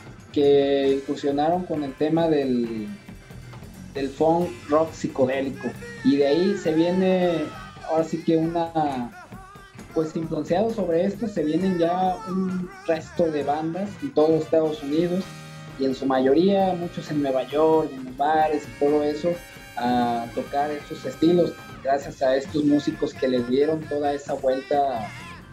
que incursionaron con el tema del, del funk rock psicodélico. Y de ahí se viene, ahora sí que una, pues influenciado sobre esto, se vienen ya un resto de bandas en todos Estados Unidos y en su mayoría, muchos en Nueva York, en los bares y todo eso, a tocar estos estilos, gracias a estos músicos que les dieron toda esa vuelta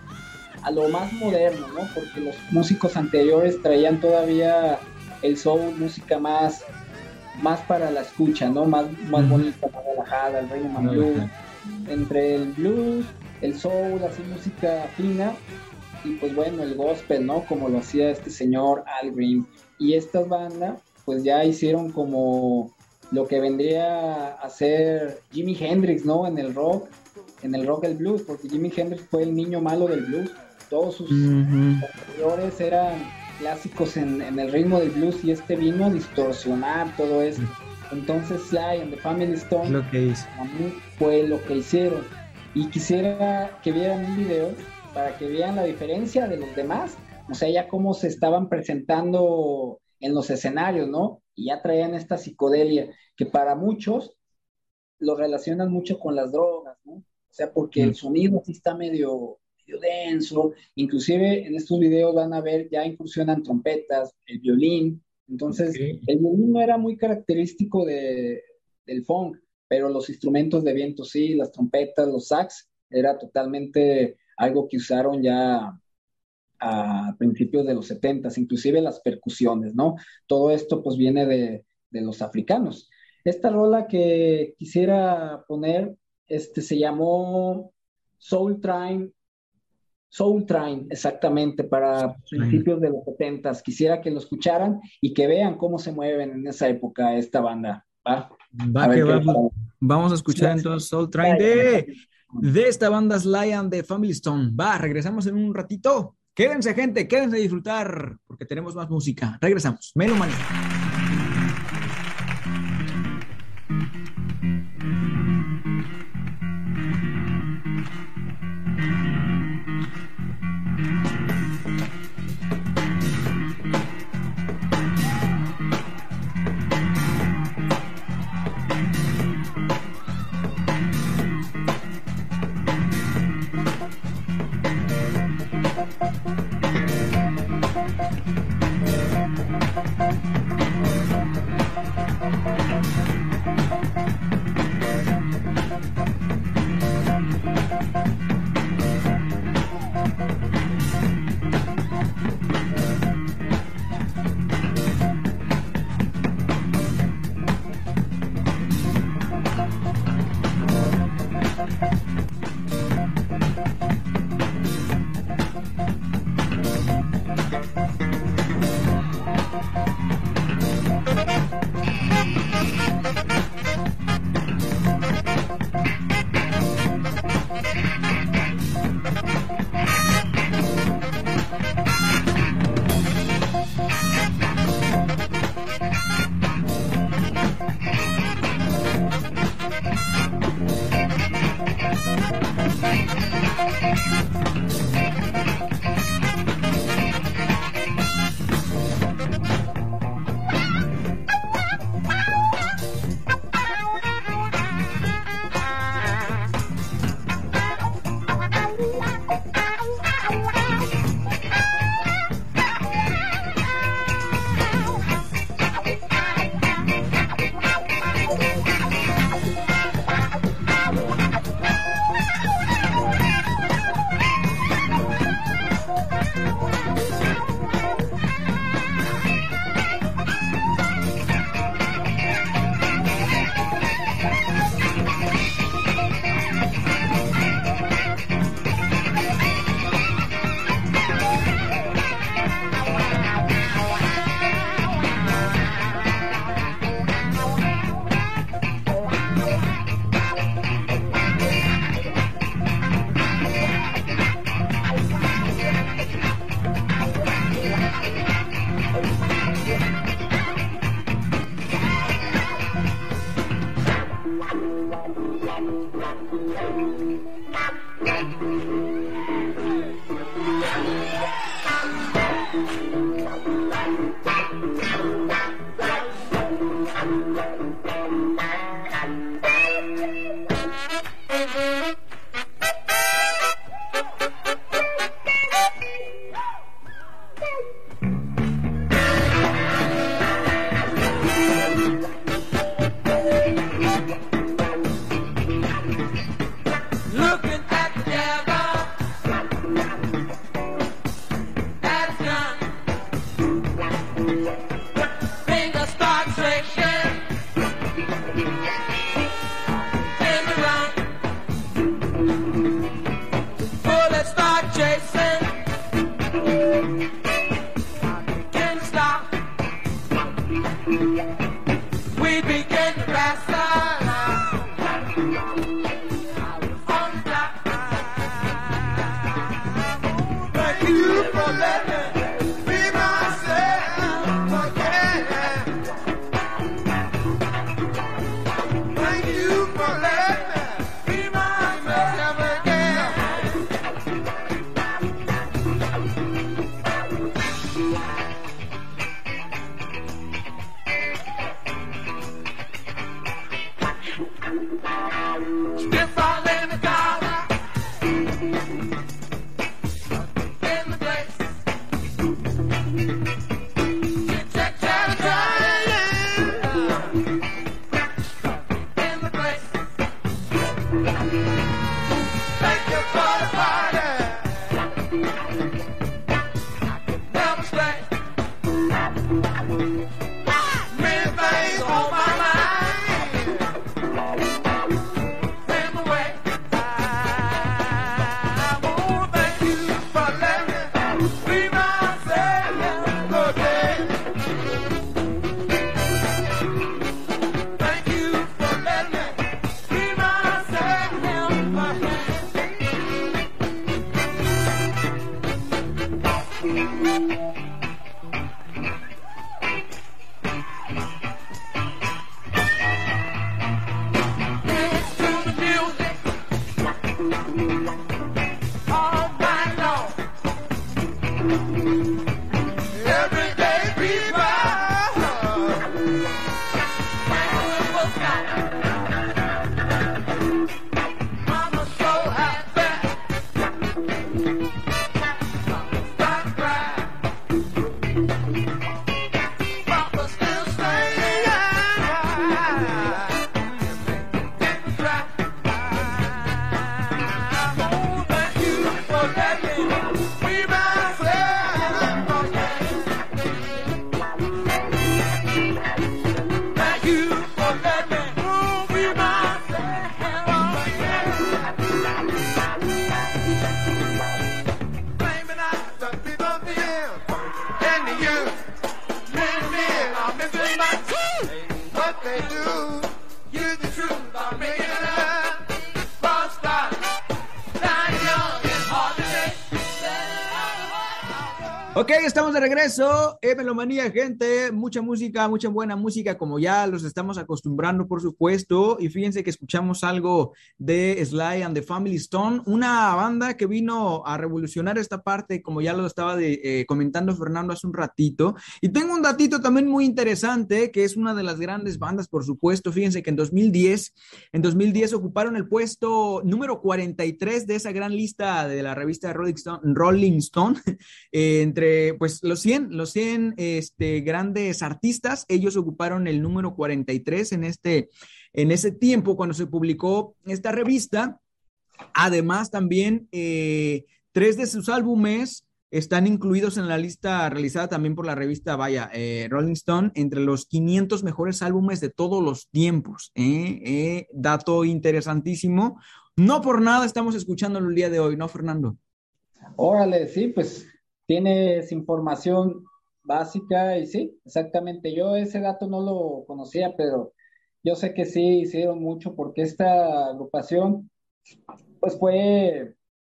a lo más moderno, ¿no? Porque los músicos anteriores traían todavía el soul, música más, más para la escucha, ¿no? Más, más Ujú. bonita, más relajada, el rhythm and blues, entre el blues, el soul, así música fina, y pues bueno, el gospel, ¿no? Como lo hacía este señor Al Green. Y estas bandas, pues ya hicieron como lo que vendría a ser Jimi Hendrix, ¿no? En el rock, en el rock del blues, porque Jimi Hendrix fue el niño malo del blues. Todos sus Ujú. anteriores eran clásicos en, en el ritmo del blues y este vino a distorsionar todo esto. Entonces Sly and the Family Stone Es lo que hizo. a mí fue lo que hicieron. Y quisiera que vieran un video para que vean la diferencia de los demás. O sea, ya cómo se estaban presentando en los escenarios, ¿no? Y ya traían esta psicodelia que para muchos lo relacionan mucho con las drogas, ¿no? O sea, porque el Mm. sonido sí está medio, medio denso. Inclusive en estos videos van a ver, ya incursionan trompetas, el violín. Entonces, Ok. el violín no era muy característico de, del funk, pero los instrumentos de viento sí, las trompetas, los sax, era totalmente algo que usaron ya a principios de los setentas, inclusive las percusiones, ¿no? Todo esto pues viene de, de los africanos. Esta rola que quisiera poner, este, se llamó Soul Train, Soul Train, exactamente, para principios de los setentas. Quisiera que lo escucharan y que vean cómo se mueven en esa época esta banda, ¿va? Va A ver que qué va, les pues, parece. vamos a escuchar entonces Soul Train de, de esta banda Sly and the Family Stone. Va, regresamos en un ratito. Quédense, gente, quédense a disfrutar, porque tenemos más música. Regresamos. Melomanía. chasing. Can't stop. We begin to pass on top. Thank you for letting me be myself again. Thank you for letting me be myself again. If I lay the dollar in the place, check, check, check, in the place. Thank you for the party. Never stay. Many things on my mind. In the way. I won't thank you for letting me be myself again. Thank you for letting me be myself again. Dance to the music all night long. Everyday people, thankful stop. Mama so happy, stop crying. Papa still staying. Try. I won't thank you for letting me be myself again. Thank you for letting me be myself again. Blaming out the people feel and the youth. Many men are missing my teeth. What they do, use the truth by making it up. False start, dying young and hard to take. Ok, estamos de regreso en Melomanía, gente. Mucha música, mucha buena música, como ya los estamos acostumbrando, por supuesto. Y fíjense que escuchamos algo de Sly and the Family Stone, una banda que vino a revolucionar esta parte, como ya lo estaba de, eh, comentando Fernando hace un ratito. Y tengo un datito también muy interesante, que es una de las grandes bandas, por supuesto. Fíjense que en dos mil diez, en dos mil diez ocuparon el puesto número cuarenta y tres de esa gran lista de la revista Rolling Stone, Rolling Stone eh, entre pues los cien, los cien este, grandes artistas. Ellos ocuparon el número cuarenta y tres en, este, en ese tiempo cuando se publicó esta revista. Además, también eh, tres de sus álbumes están incluidos en la lista realizada también por la revista, vaya, eh, Rolling Stone, entre los quinientos mejores álbumes de todos los tiempos. ¿eh? Eh, dato interesantísimo. No por nada estamos escuchándolo el día de hoy, ¿no, Fernando? Órale, sí, pues tienes información básica y sí, exactamente. Yo ese dato no lo conocía, pero yo sé que sí hicieron mucho porque esta agrupación, pues fue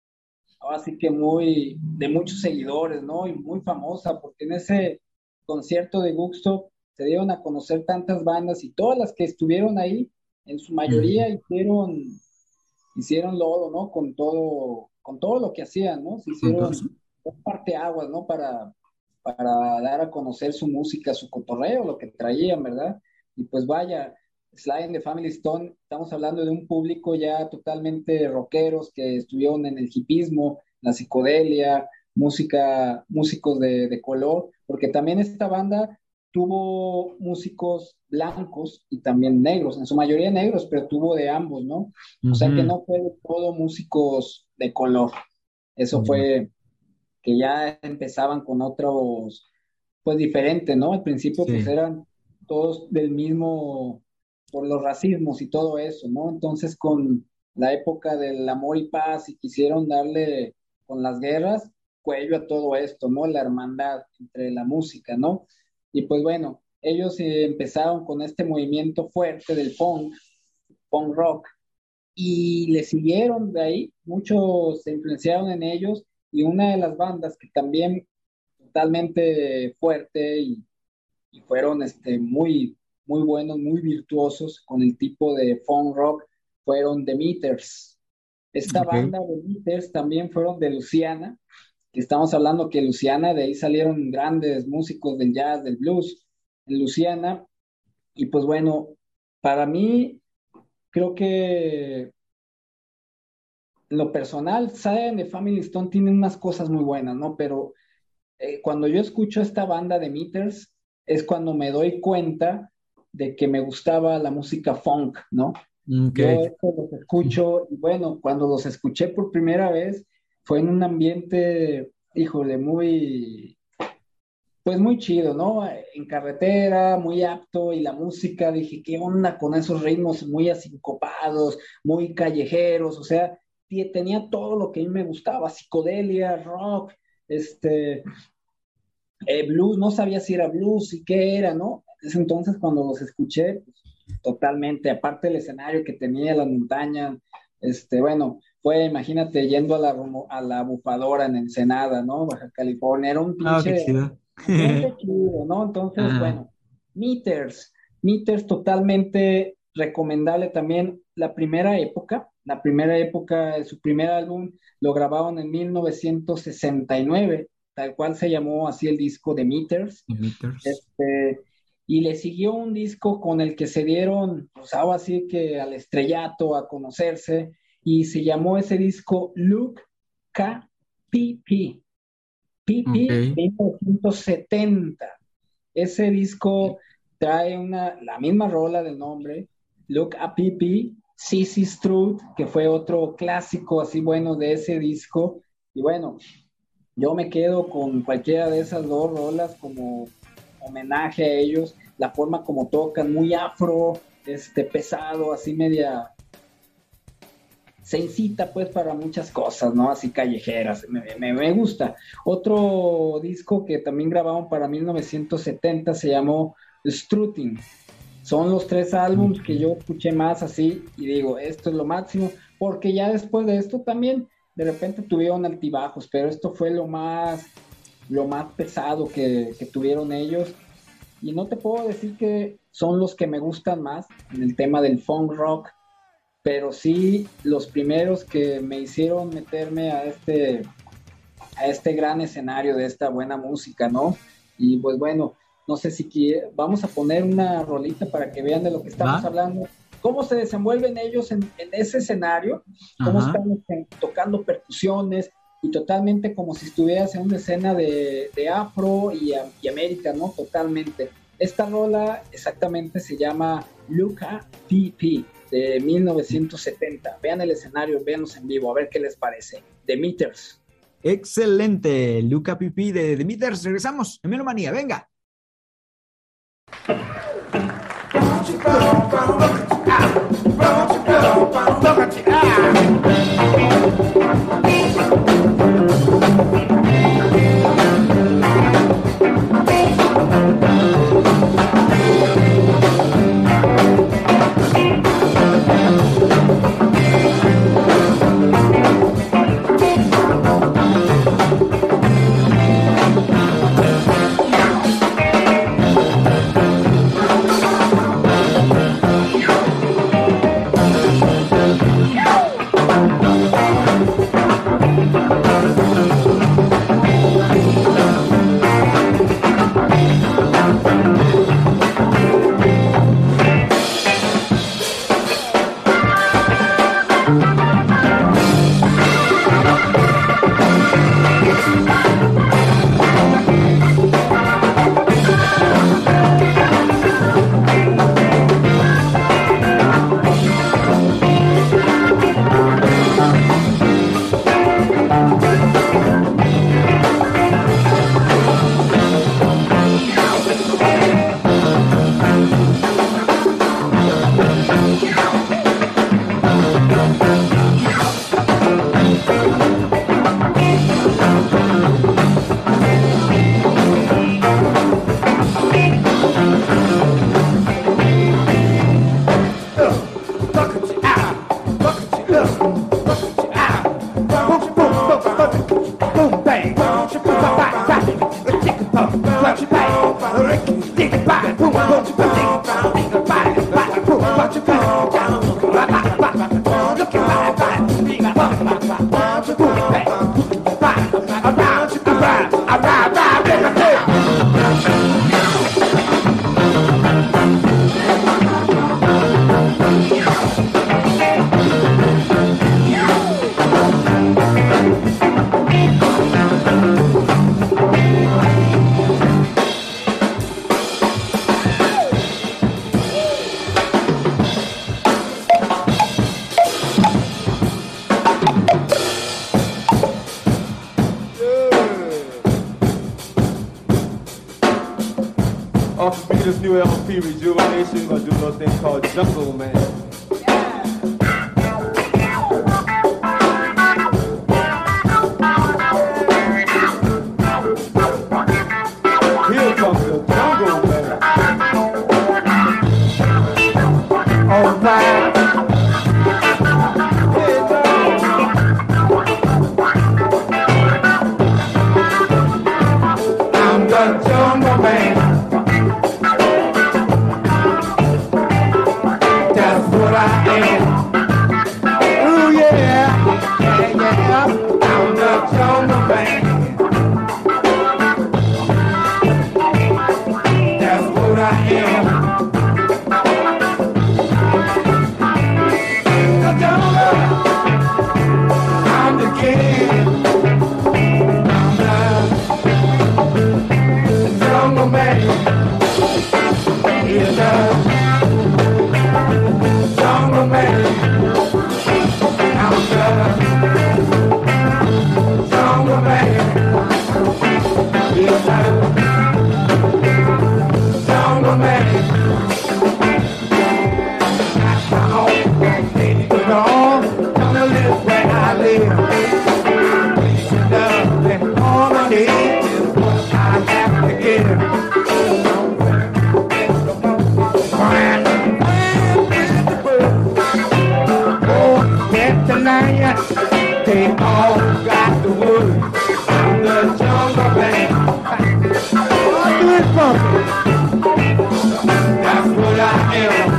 así que muy, de muchos seguidores, ¿no? Y muy famosa, porque en ese concierto de Woodstock se dieron a conocer tantas bandas y todas las que estuvieron ahí, en su mayoría Mm. hicieron, hicieron lodo, ¿no? Con todo, con todo lo que hacían, ¿no? Se hicieron Entonces, un parteaguas, ¿no? Para, para dar a conocer su música, su cotorreo, lo que traían, ¿verdad? Y pues vaya, Sly and the Family Stone, estamos hablando de un público ya totalmente rockeros que estuvieron en el hipismo, la psicodelia, música, músicos de, de color, porque también esta banda tuvo músicos blancos y también negros, en su mayoría negros, pero tuvo de ambos, ¿no? O sea que ujú. no fue todo músicos de color. Eso Ya. fue que ya empezaban con otros, pues diferentes, ¿no? Al principio pues Sí. eran todos del mismo, por los racismos y todo eso, ¿no? Entonces con la época del amor y paz y quisieron darle con las guerras, cuello a todo esto, ¿no? La hermandad entre la música, ¿no? Y pues bueno, ellos eh, empezaron con este movimiento fuerte del punk, punk rock, y le siguieron de ahí, muchos se influenciaron en ellos, y una de las bandas que también totalmente fuerte y, y fueron este, muy, muy buenos, muy virtuosos con el tipo de funk rock, fueron The Meters. Esta Ok. banda de Meters también fueron de Luisiana, que estamos hablando que Luisiana, de ahí salieron grandes músicos del jazz, del blues, en Luisiana, y pues bueno, para mí, creo que en lo personal, Zion de Family Stone tiene unas cosas muy buenas, ¿no? Pero eh, cuando yo escucho esta banda de Meters, es cuando me doy cuenta de que me gustaba la música funk, ¿no? Ok. Yo esto los escucho, y bueno, cuando los escuché por primera vez, fue en un ambiente, híjole, muy, pues muy chido, ¿no? En carretera, muy apto, y la música, dije, ¿qué onda con esos ritmos muy asincopados, muy callejeros? O sea, tie- tenía todo lo que a mí me gustaba, psicodelia, rock, este, eh, blues, no sabía si era blues y qué era, ¿no? Es entonces cuando los escuché, pues, totalmente, aparte del escenario que tenía, las montañas, este, bueno, fue, imagínate, yendo a la, rumo- a la bufadora en Ensenada, ¿no? Baja California, era un Ah, qué pinche chido. ambiente chido, ¿no? Entonces, Ajá. bueno, Meters, Meters totalmente recomendable también. La primera época, la primera época de su primer álbum lo grabaron en mil novecientos sesenta y nueve, tal cual se llamó así el disco de Meters. Meters. Este, y le siguió un disco con el que se dieron, pues ahora sí que al estrellato, a conocerse, y se llamó ese disco Look K P P. Ok. P P mil novecientos setenta. Ese disco trae una, la misma rola del nombre, Look a P P, Sissy's Truth, que fue otro clásico así bueno de ese disco. Y bueno, yo me quedo con cualquiera de esas dos rolas como homenaje a ellos, la forma como tocan, muy afro, este pesado, así media se incita pues para muchas cosas, ¿no? Así callejeras, me, me, me gusta. Otro disco que también grabaron para mil novecientos setenta se llamó Strutting. Son los tres álbumes que yo escuché más así y digo, esto es lo máximo, porque ya después de esto también de repente tuvieron altibajos, pero esto fue lo más, lo más pesado que, que tuvieron ellos. Y no te puedo decir que son los que me gustan más en el tema del funk rock, pero sí los primeros que me hicieron meterme a este, a este gran escenario de esta buena música, ¿no? Y pues bueno, no sé si quiere, vamos a poner una rolita para que vean de lo que estamos ¿Va? hablando, cómo se desenvuelven ellos en, en ese escenario, cómo Ajá. están este, tocando percusiones y totalmente como si estuvieras en una escena de, de Afro y, y América, ¿no? Totalmente. Esta rola exactamente se llama Luca P P de mil novecientos setenta. Vean el escenario, véanos en vivo, a ver qué les parece. The Meters. Excelente. Luca Pipi de The Meters. Regresamos en Melomanía. Venga. boom bang, bop bop bop, chicken pop, clutch bang, Ricky stick it back, boom boom boom, bop bop boom bop bop bop, look at my body, bop bop bop, boom bang, bop, around, around, around, around, around. Off of this new L P, Rejuvenation, gonna do a little thing called Jungle Man. Here comes the Jungle Man. All right. I'm the Jungle Man. What I am. Ooh yeah, yeah, yeah. I'm the Jungle Man. That's what I am. The jungle. I'm the king. I'm the Jungle Man. He's the Jungle Man, I'm the Jungle Man, yes I'm Jungle Man. That's my own baby, but all jungle is where I live. Love and all I need is what I have to give. They all got the wood. I'm the Jungle Man. I'll do it for me. That's what I am.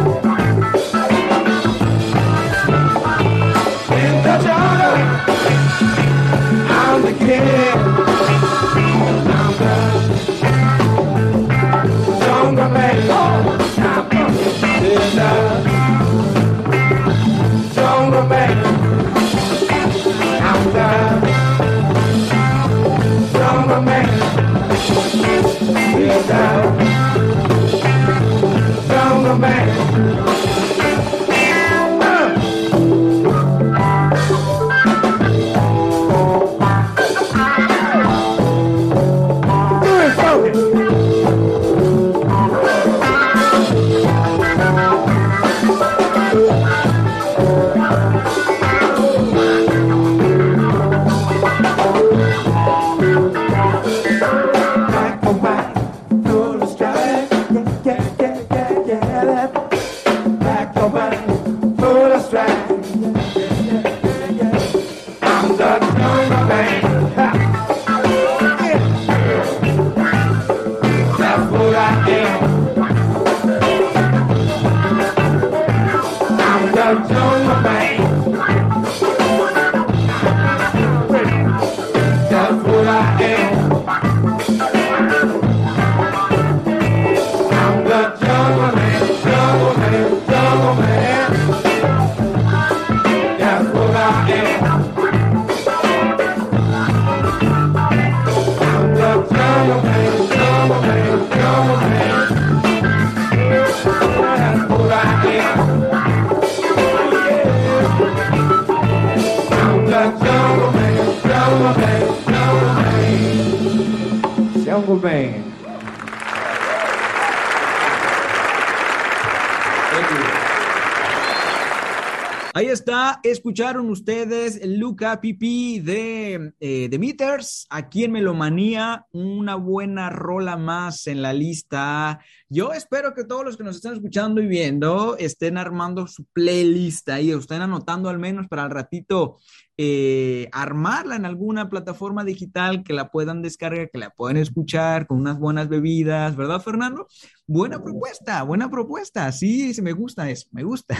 In the jungle, I'm the king. I'm the Jungle Man. In the Jungle Man. I'm the Jungle Man. Yes, I'm Jungle Man. Do it for me. Jungle Man. Ahí está, escucharon ustedes Luca Pipi de, eh, de Meters, aquí en Melomanía, una buena rola más en la lista. Yo espero que todos los que nos están escuchando y viendo estén armando su playlist ahí, o estén anotando al menos para el ratito eh, armarla en alguna plataforma digital que la puedan descargar, que la puedan escuchar con unas buenas bebidas, ¿verdad, Fernando? Buena propuesta, buena propuesta. Sí, sí, me gusta eso, me gusta.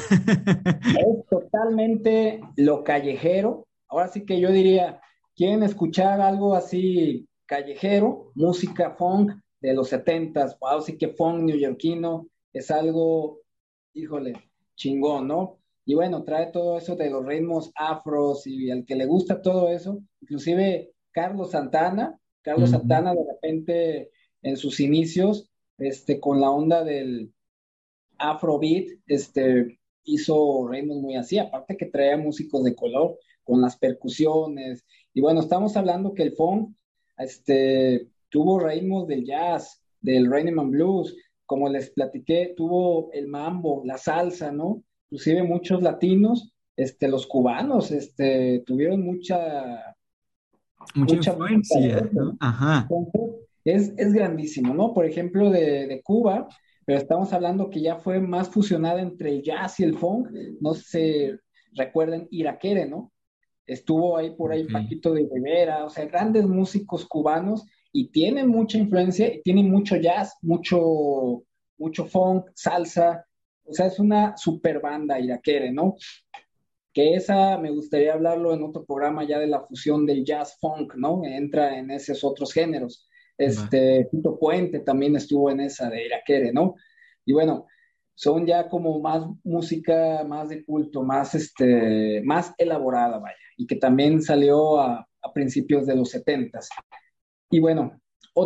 Es totalmente lo callejero. Ahora sí que yo diría, ¿quieren escuchar algo así callejero? Música funk de los setentas, ahora sí que funk neoyorquino es algo, híjole, chingón, ¿no? Y bueno, trae todo eso de los ritmos afros y al que le gusta todo eso, inclusive Carlos Santana, Carlos Ujú. Santana de repente en sus inicios, este, con la onda del Afrobeat, este, hizo ritmos muy así, aparte que traía músicos de color con las percusiones. Y bueno, estamos hablando que el funk, este, tuvo ritmos del jazz, del rhythm and blues, como les platiqué, tuvo el mambo, la salsa, ¿no? Inclusive muchos latinos, este, los cubanos, este, tuvieron mucha, Mucha mucha música de influencia, eso, ¿no? ¿no? Ajá. Entonces, es, es grandísimo, ¿no? Por ejemplo, de, de Cuba, pero estamos hablando que ya fue más fusionada entre el jazz y el funk. No sé, recuerden Iraquere, ¿no? Estuvo ahí por ahí Ok. Paquito de Rivera, o sea, grandes músicos cubanos y tienen mucha influencia, y tienen mucho jazz, mucho, mucho funk, salsa, o sea, es una super banda Iraquere, ¿no? Que esa me gustaría hablarlo en otro programa ya de la fusión del jazz funk, ¿no? Entra en esos otros géneros. Va. Este, Tito Puente también estuvo en esa de Iraquere, ¿no? Y bueno, son ya como más música, más de culto, más, este, más elaborada, vaya, y que también salió a, a principios de los setentas. Y bueno,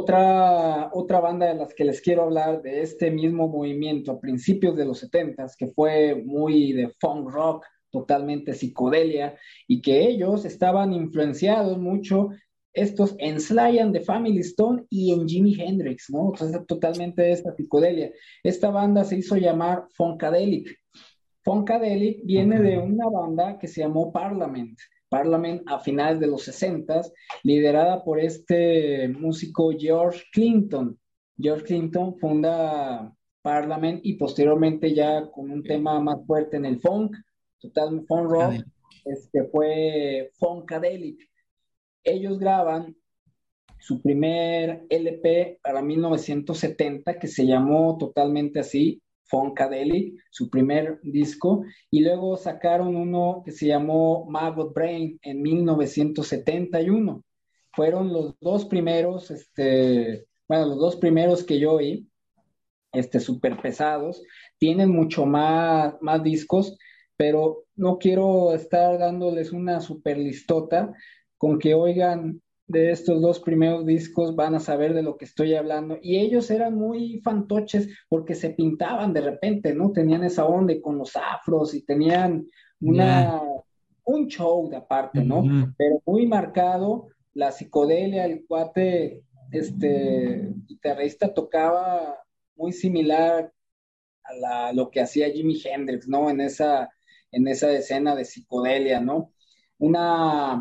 otra, otra banda de las que les quiero hablar de este mismo movimiento a principios de los setentas, que fue muy de funk rock, totalmente psicodelia, y que ellos estaban influenciados mucho, estos en Sly and the Family Stone y en Jimi Hendrix, ¿no? Entonces, totalmente esta psicodelia. Esta banda se hizo llamar Funkadelic. Funkadelic viene de Ok. una banda que se llamó Parliament. Parliament a finales de los sesenta, liderada por este músico George Clinton. George Clinton funda Parliament y posteriormente ya con un Ok. tema más fuerte en el funk, total funk rock, Cadel. este fue Funkadelic. Ellos graban su primer L P para mil novecientos setenta que se llamó totalmente así, Funkadelic, su primer disco, y luego sacaron uno que se llamó Maggot Brain en mil novecientos setenta y uno. Fueron los dos primeros, este, bueno, los dos primeros que yo oí, este, súper pesados, tienen mucho más, más discos, pero no quiero estar dándoles una super listota, con que oigan de estos dos primeros discos van a saber de lo que estoy hablando. Y ellos eran muy fantoches porque se pintaban de repente, ¿no? Tenían esa onda y con los afros y tenían Ya. una, un show de aparte, ¿no? Ujú. Pero muy marcado, la psicodelia, el cuate, este, guitarrista tocaba muy similar a la- lo que hacía Jimi Hendrix, ¿no? En esa, en esa escena de psicodelia, ¿no? Una,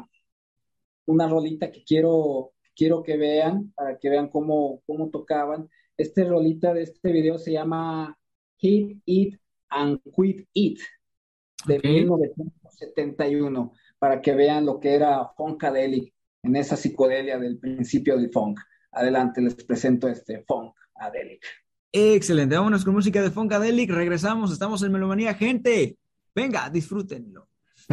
una rolita que quiero, quiero que vean, para que vean cómo, cómo tocaban. Este rolita de este video se llama Hit It and Quit It, de Ok. mil novecientos setenta y uno, para que vean lo que era Funkadelic en esa psicodelia del principio del funk. Adelante, les presento este Funkadelic. Excelente. Vámonos con música de Funkadelic. Regresamos. Estamos en Melomanía, gente. Venga, disfrútenlo.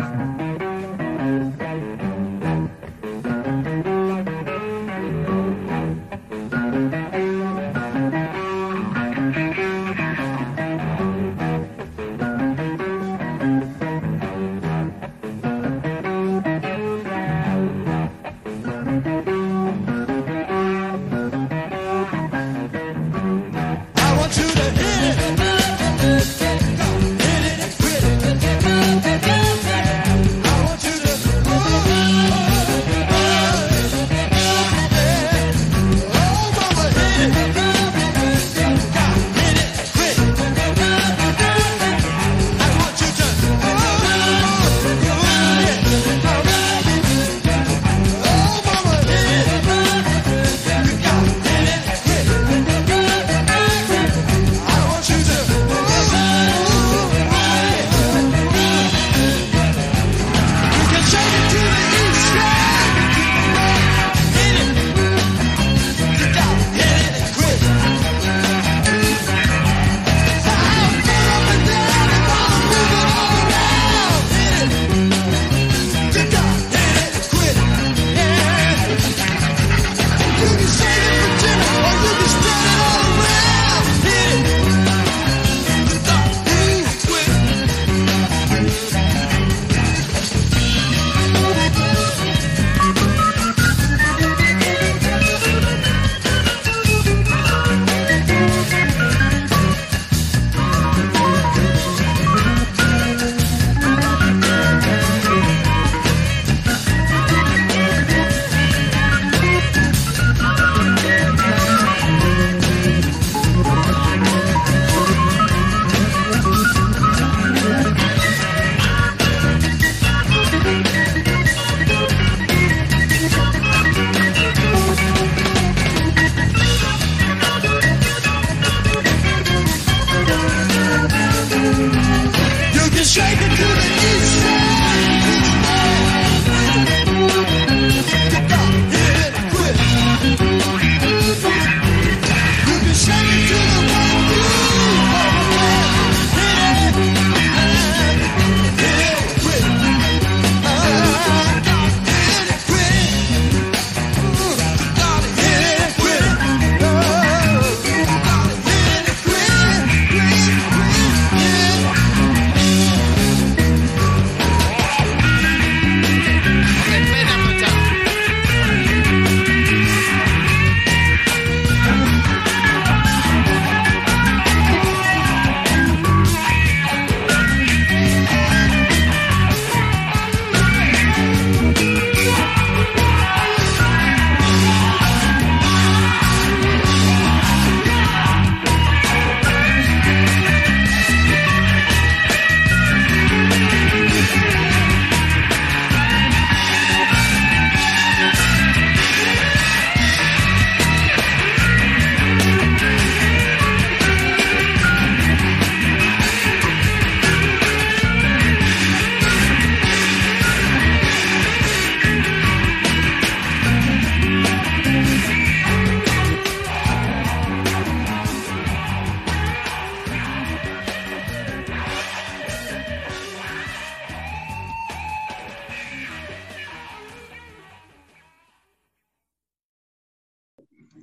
I want you to hit it. Hit it and quit it. I want you to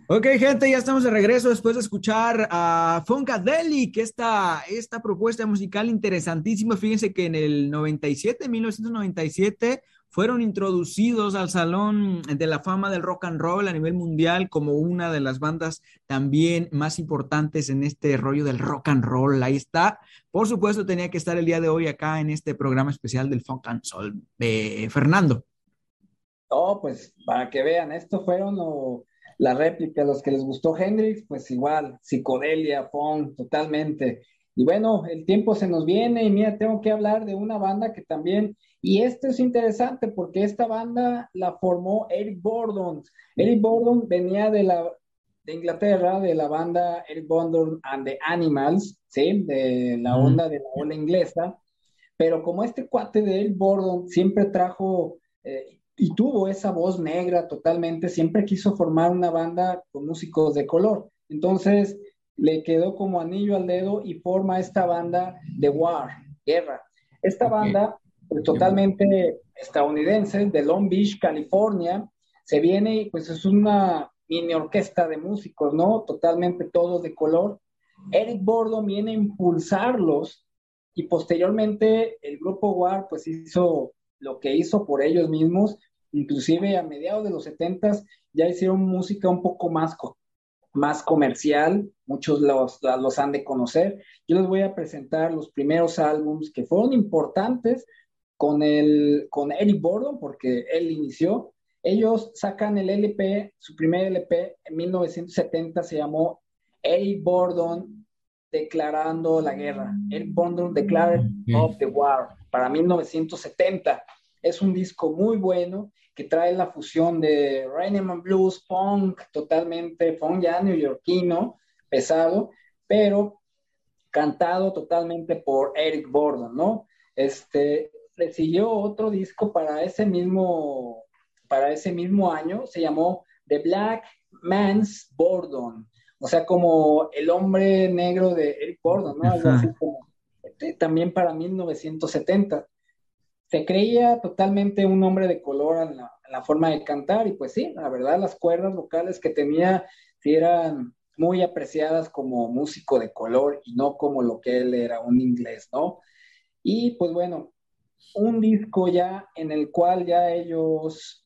Ok, gente, ya estamos de regreso después de escuchar a Funkadelic, esta, esta propuesta musical interesantísima. Fíjense que en el noventa y siete, mil novecientos noventa y siete, fueron introducidos al Salón de la Fama del Rock and Roll a nivel mundial como una de las bandas también más importantes en este rollo del rock and roll. Ahí está. Por supuesto, tenía que estar el día de hoy acá en este programa especial del Funk and Soul. Eh, Fernando. Oh, pues para que vean, esto fueron lo- la réplica, los que les gustó Hendrix, pues igual, psicodelia, funk, totalmente. Y bueno, el tiempo se nos viene y mira, tengo que hablar de una banda que también, y esto es interesante porque esta banda la formó Eric Burdon. Eric Burdon venía de la de Inglaterra, de la banda Eric Burdon and the Animals, ¿sí? De la Mm. onda de la ola inglesa, pero como este cuate de Eric Burdon siempre trajo eh, y tuvo esa voz negra totalmente, siempre quiso formar una banda con músicos de color. Entonces le quedó como anillo al dedo y forma esta banda de War, Guerra. Esta Ok. banda, pues, totalmente estadounidense, de Long Beach, California, se viene y pues es una mini orquesta de músicos, ¿no? Totalmente todos de color. Eric Burdon viene a impulsarlos y posteriormente el grupo War pues hizo lo que hizo por ellos mismos, inclusive a mediados de los setentas ya hicieron música un poco más, co- más comercial, muchos los, los han de conocer. Yo les voy a presentar los primeros álbums que fueron importantes con, el, con Eric Burdon, porque él inició. Ellos sacan el L P, su primer L P en mil novecientos setenta se llamó Eric Burdon declarando la guerra. Eric Burdon Declared of the War para mil novecientos setenta. Es un disco muy bueno que trae la fusión de rhythm and blues, funk, totalmente funk ya neoyorquino, pesado, pero cantado totalmente por Eric Burdon, ¿no? Este, le siguió otro disco para ese mismo, para ese mismo año, se llamó The Black Man's Burdon, o sea, como el hombre negro de Eric Burdon, ¿no? Algo así Ajá. como, este, también para mil novecientos setenta. Se creía totalmente un hombre de color en la, en la forma de cantar y pues sí, la verdad las cuerdas vocales que tenía sí eran muy apreciadas como músico de color y no como lo que él era, un inglés, ¿no? Y pues bueno, un disco ya en el cual ya ellos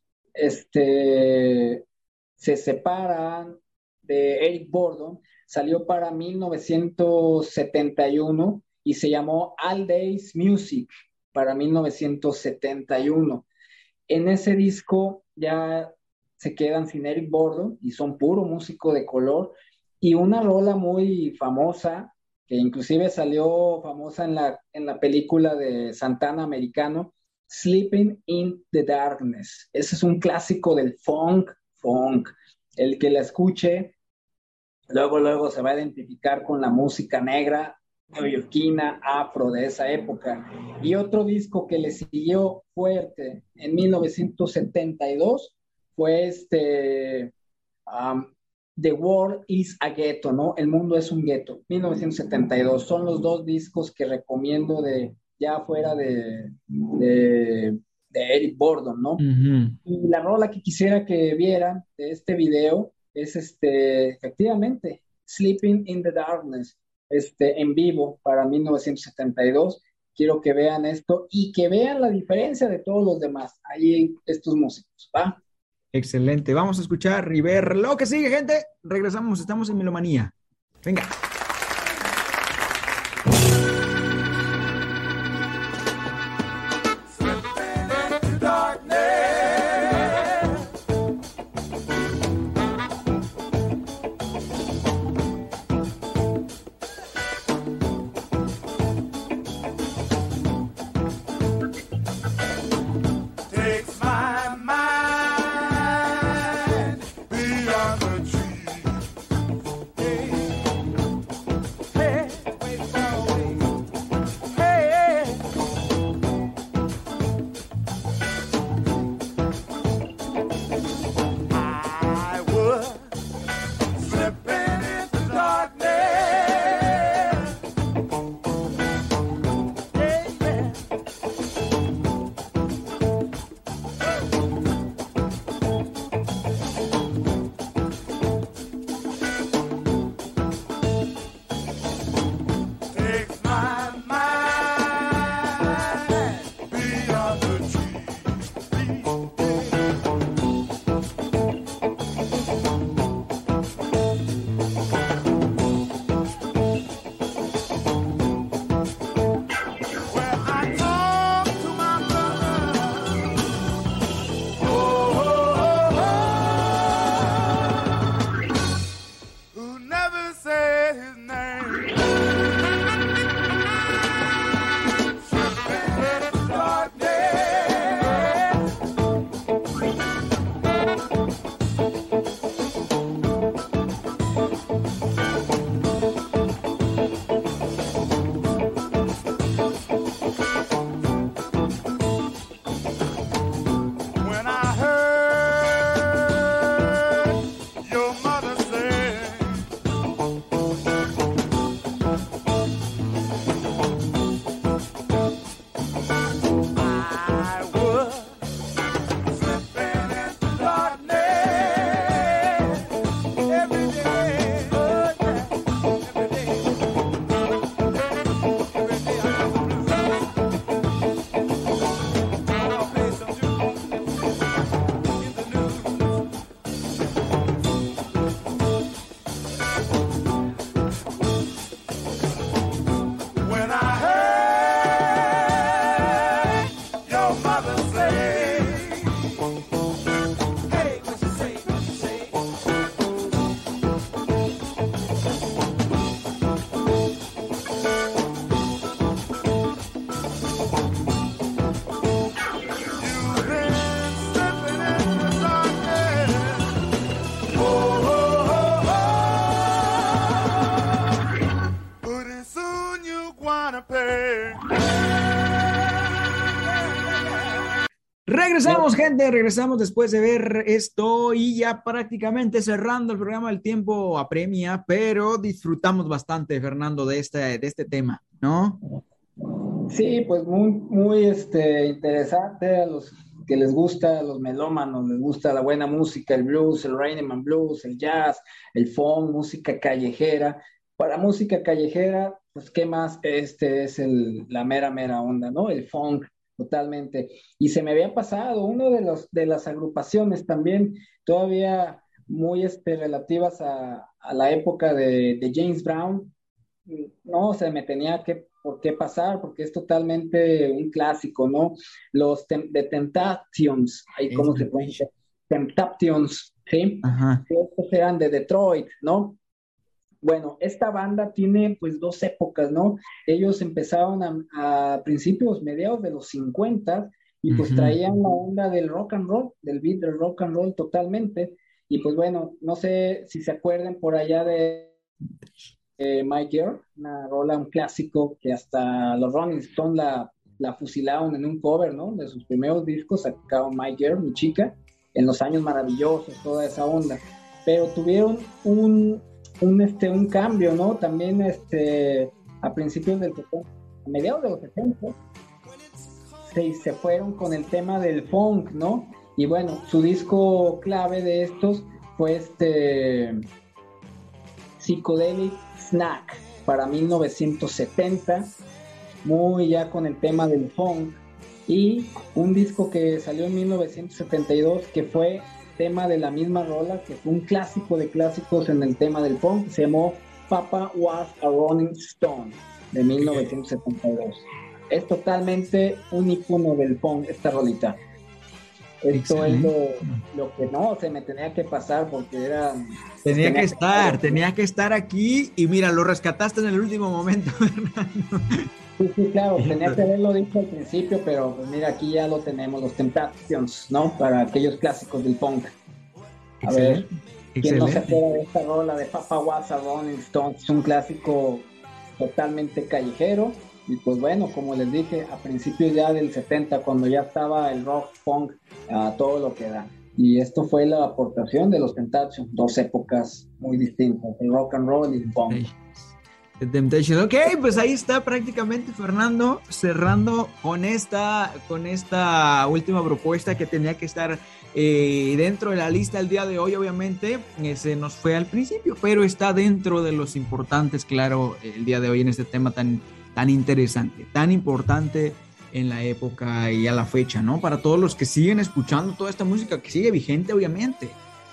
este, se separan de Eric Burdon, salió para mil novecientos setenta y uno y se llamó All Days Music para mil novecientos setenta y uno. En ese disco ya se quedan sin Eric Burdon y son puro músico de color y una rola muy famosa que inclusive salió famosa en la, en la película de Santana americano, Sleeping in the Darkness. Ese es un clásico del funk, funk. El que la escuche, luego, luego se va a identificar con la música negra, neoyorquina, afro de esa época. Y otro disco que le siguió fuerte en mil novecientos setenta y dos fue este um, The World is a Ghetto, ¿no? El mundo es un gueto, mil novecientos setenta y dos. Son los dos discos que recomiendo de ya fuera de, de, de Eric Burdon, ¿no? Ujú. Y la rola que quisiera que vieran de este video es este, efectivamente, Sleeping in the Darkness, este, en vivo para mil novecientos setenta y dos. Quiero que vean esto y que vean la diferencia de todos los demás, ahí estos músicos, ¿va? Excelente. Vamos a escuchar y ver lo que sigue, gente. Regresamos, estamos en Melomanía. Venga. Takes my mind beyond the trees. Hey, Regresamos, gente, regresamos después de ver esto y ya prácticamente cerrando el programa. El tiempo apremia, pero disfrutamos bastante, Fernando, de este, de este tema, ¿no? Sí, pues muy, muy este, interesante a los que les gusta, a los melómanos, les gusta la buena música, el blues, el rhythm and blues, el jazz, el funk, música callejera. Para música callejera, pues qué más, este es el, la mera, mera onda, ¿no? El funk, totalmente. Y se me había pasado, uno de los, de las agrupaciones también, todavía muy este, relativas a, a la época de, de James Brown, no, se me tenía que por qué pasar, porque es totalmente un clásico, ¿no? Los tem de Temptations, ahí Es cómo se pueden decir, Temptations, ¿sí? Ajá. Estos eran de Detroit, ¿no? Bueno, esta banda tiene pues dos épocas, ¿no? Ellos empezaron a, a principios, mediados de los cincuenta y pues Ujú. traían la onda del rock and roll, del beat del rock and roll totalmente. Y pues bueno, no sé si se acuerdan por allá de eh, My Girl, una rola, un clásico que hasta los Rolling Stones la, la fusilaron en un cover, ¿no? De sus primeros discos sacaron My Girl, mi chica, en los años maravillosos, toda esa onda. Pero tuvieron un, un, este, un cambio, ¿no? También este, a principios del setenta, a mediados de los setenta, se, se fueron con el tema del funk, ¿no? Y bueno, su disco clave de estos fue este Psychedelic Snack para mil novecientos setenta, muy ya con el tema del funk, y un disco que salió en mil novecientos setenta y dos que fue tema de la misma rola, que fue un clásico de clásicos en el tema del funk, se llamó Papa Was a Rolling Stone, de mil novecientos setenta y dos. Es totalmente un icono del funk esta rolita. Esto es lo, Excelente. lo que no se me tenía que pasar porque era pues Tenía que tenía que estar, tenía que estar aquí y mira, lo rescataste en el último momento, Fernando. sí, sí, claro, tenía que Entonces, haberlo dicho al principio, pero pues mira, aquí ya lo tenemos, los Temptations, ¿no? Para aquellos clásicos del punk. A ver, excelente, ¿quién no se excelente. acuerda de esta rola de Papa Was a Rolling Stone? Es un clásico totalmente callejero. Y pues bueno, como les dije, a principios ya del setenta, cuando ya estaba el rock punk a todo lo que da. Y esto fue la aportación de los Temptations, dos épocas muy distintas, el rock and roll y el punk. The Temptation. Ok, pues ahí está prácticamente Fernando cerrando con esta, con esta última propuesta que tenía que estar eh, dentro de la lista el día de hoy, obviamente. Eh, se nos fue al principio, pero está dentro de los importantes, claro, el día de hoy en este tema tan, tan interesante, tan importante en la época y a la fecha, ¿no? Para todos los que siguen escuchando toda esta música que sigue vigente, obviamente.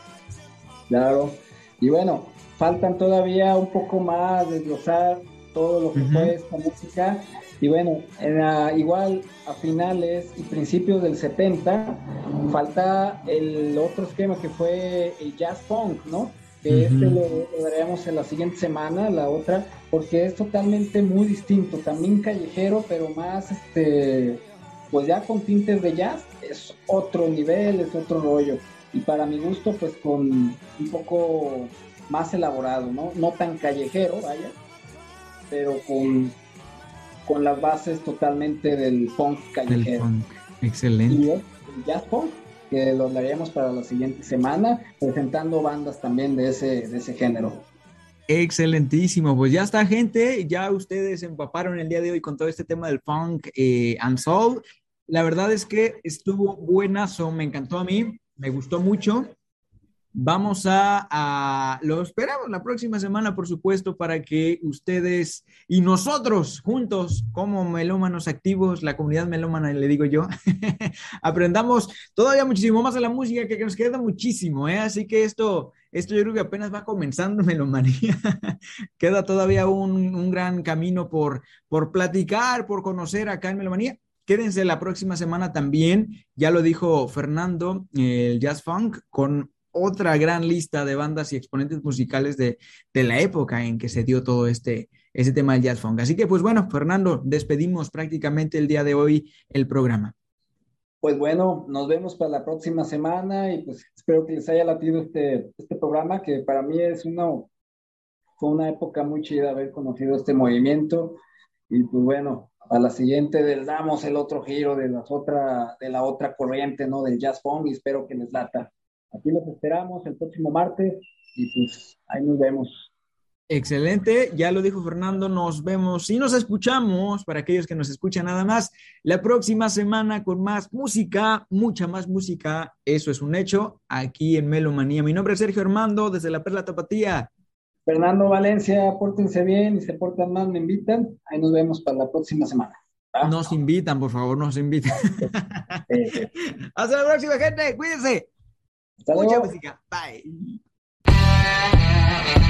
Claro. Y bueno, faltan todavía un poco más desglosar todo lo que Uh fue -huh. esta música. Y bueno, en la, igual a finales y principios del setenta, falta el otro esquema que fue el jazz funk, ¿no? Que Uh este -huh. lo, lo daremos en la siguiente semana, la otra, porque es totalmente muy distinto, también callejero, pero más, este, pues ya con tintes de jazz, es otro nivel, es otro rollo. Y para mi gusto, pues con un poco más elaborado, ¿no? No tan callejero, vaya, pero con, con las bases totalmente del funk Del callejero. funk. Y Excelente. el jazz funk, que lo hablaremos para la siguiente semana, presentando bandas también de ese, de ese género. Excelentísimo, pues ya está, gente, ya ustedes se empaparon el día de hoy con todo este tema del funk eh, and soul. La verdad es que estuvo buenazo, me encantó a mí, me gustó mucho. Vamos a, a, lo esperamos la próxima semana, por supuesto, para que ustedes y nosotros juntos, como melómanos activos, la comunidad melómana, le digo yo, aprendamos todavía muchísimo más de la música, que nos queda muchísimo, ¿eh? Así que esto, esto yo creo que apenas va comenzando, melomanía. Queda todavía un, un gran camino por, por platicar, por conocer acá en Melomanía. Quédense la próxima semana también, ya lo dijo Fernando, el Jazz Funk, con otra gran lista de bandas y exponentes musicales de, de la época en que se dio todo este, este tema del jazz funk. Así que, pues bueno, Fernando, despedimos prácticamente el día de hoy el programa. Pues bueno, nos vemos para la próxima semana y pues espero que les haya latido este, este programa, que para mí es una, fue una época muy chida haber conocido este movimiento y pues bueno, a la siguiente les damos el otro giro de, las otra, de la otra corriente, ¿no? Del jazz funk, y espero que les lata. Aquí los esperamos el próximo martes y pues ahí nos vemos. Excelente, ya lo dijo Fernando, nos vemos y nos escuchamos, para aquellos que nos escuchan nada más, la próxima semana con más música, mucha más música, eso es un hecho, aquí en Melomanía. Mi nombre es Sergio Armando, desde la Perla Tapatía. Fernando Valencia, pórtense bien y se portan mal, me invitan. Ahí nos vemos para la próxima semana. ¿Ah? Nos invitan, por favor, nos invitan. Sí, sí. Hasta la próxima, gente, cuídense. Hasta Mucha luego. música, bye.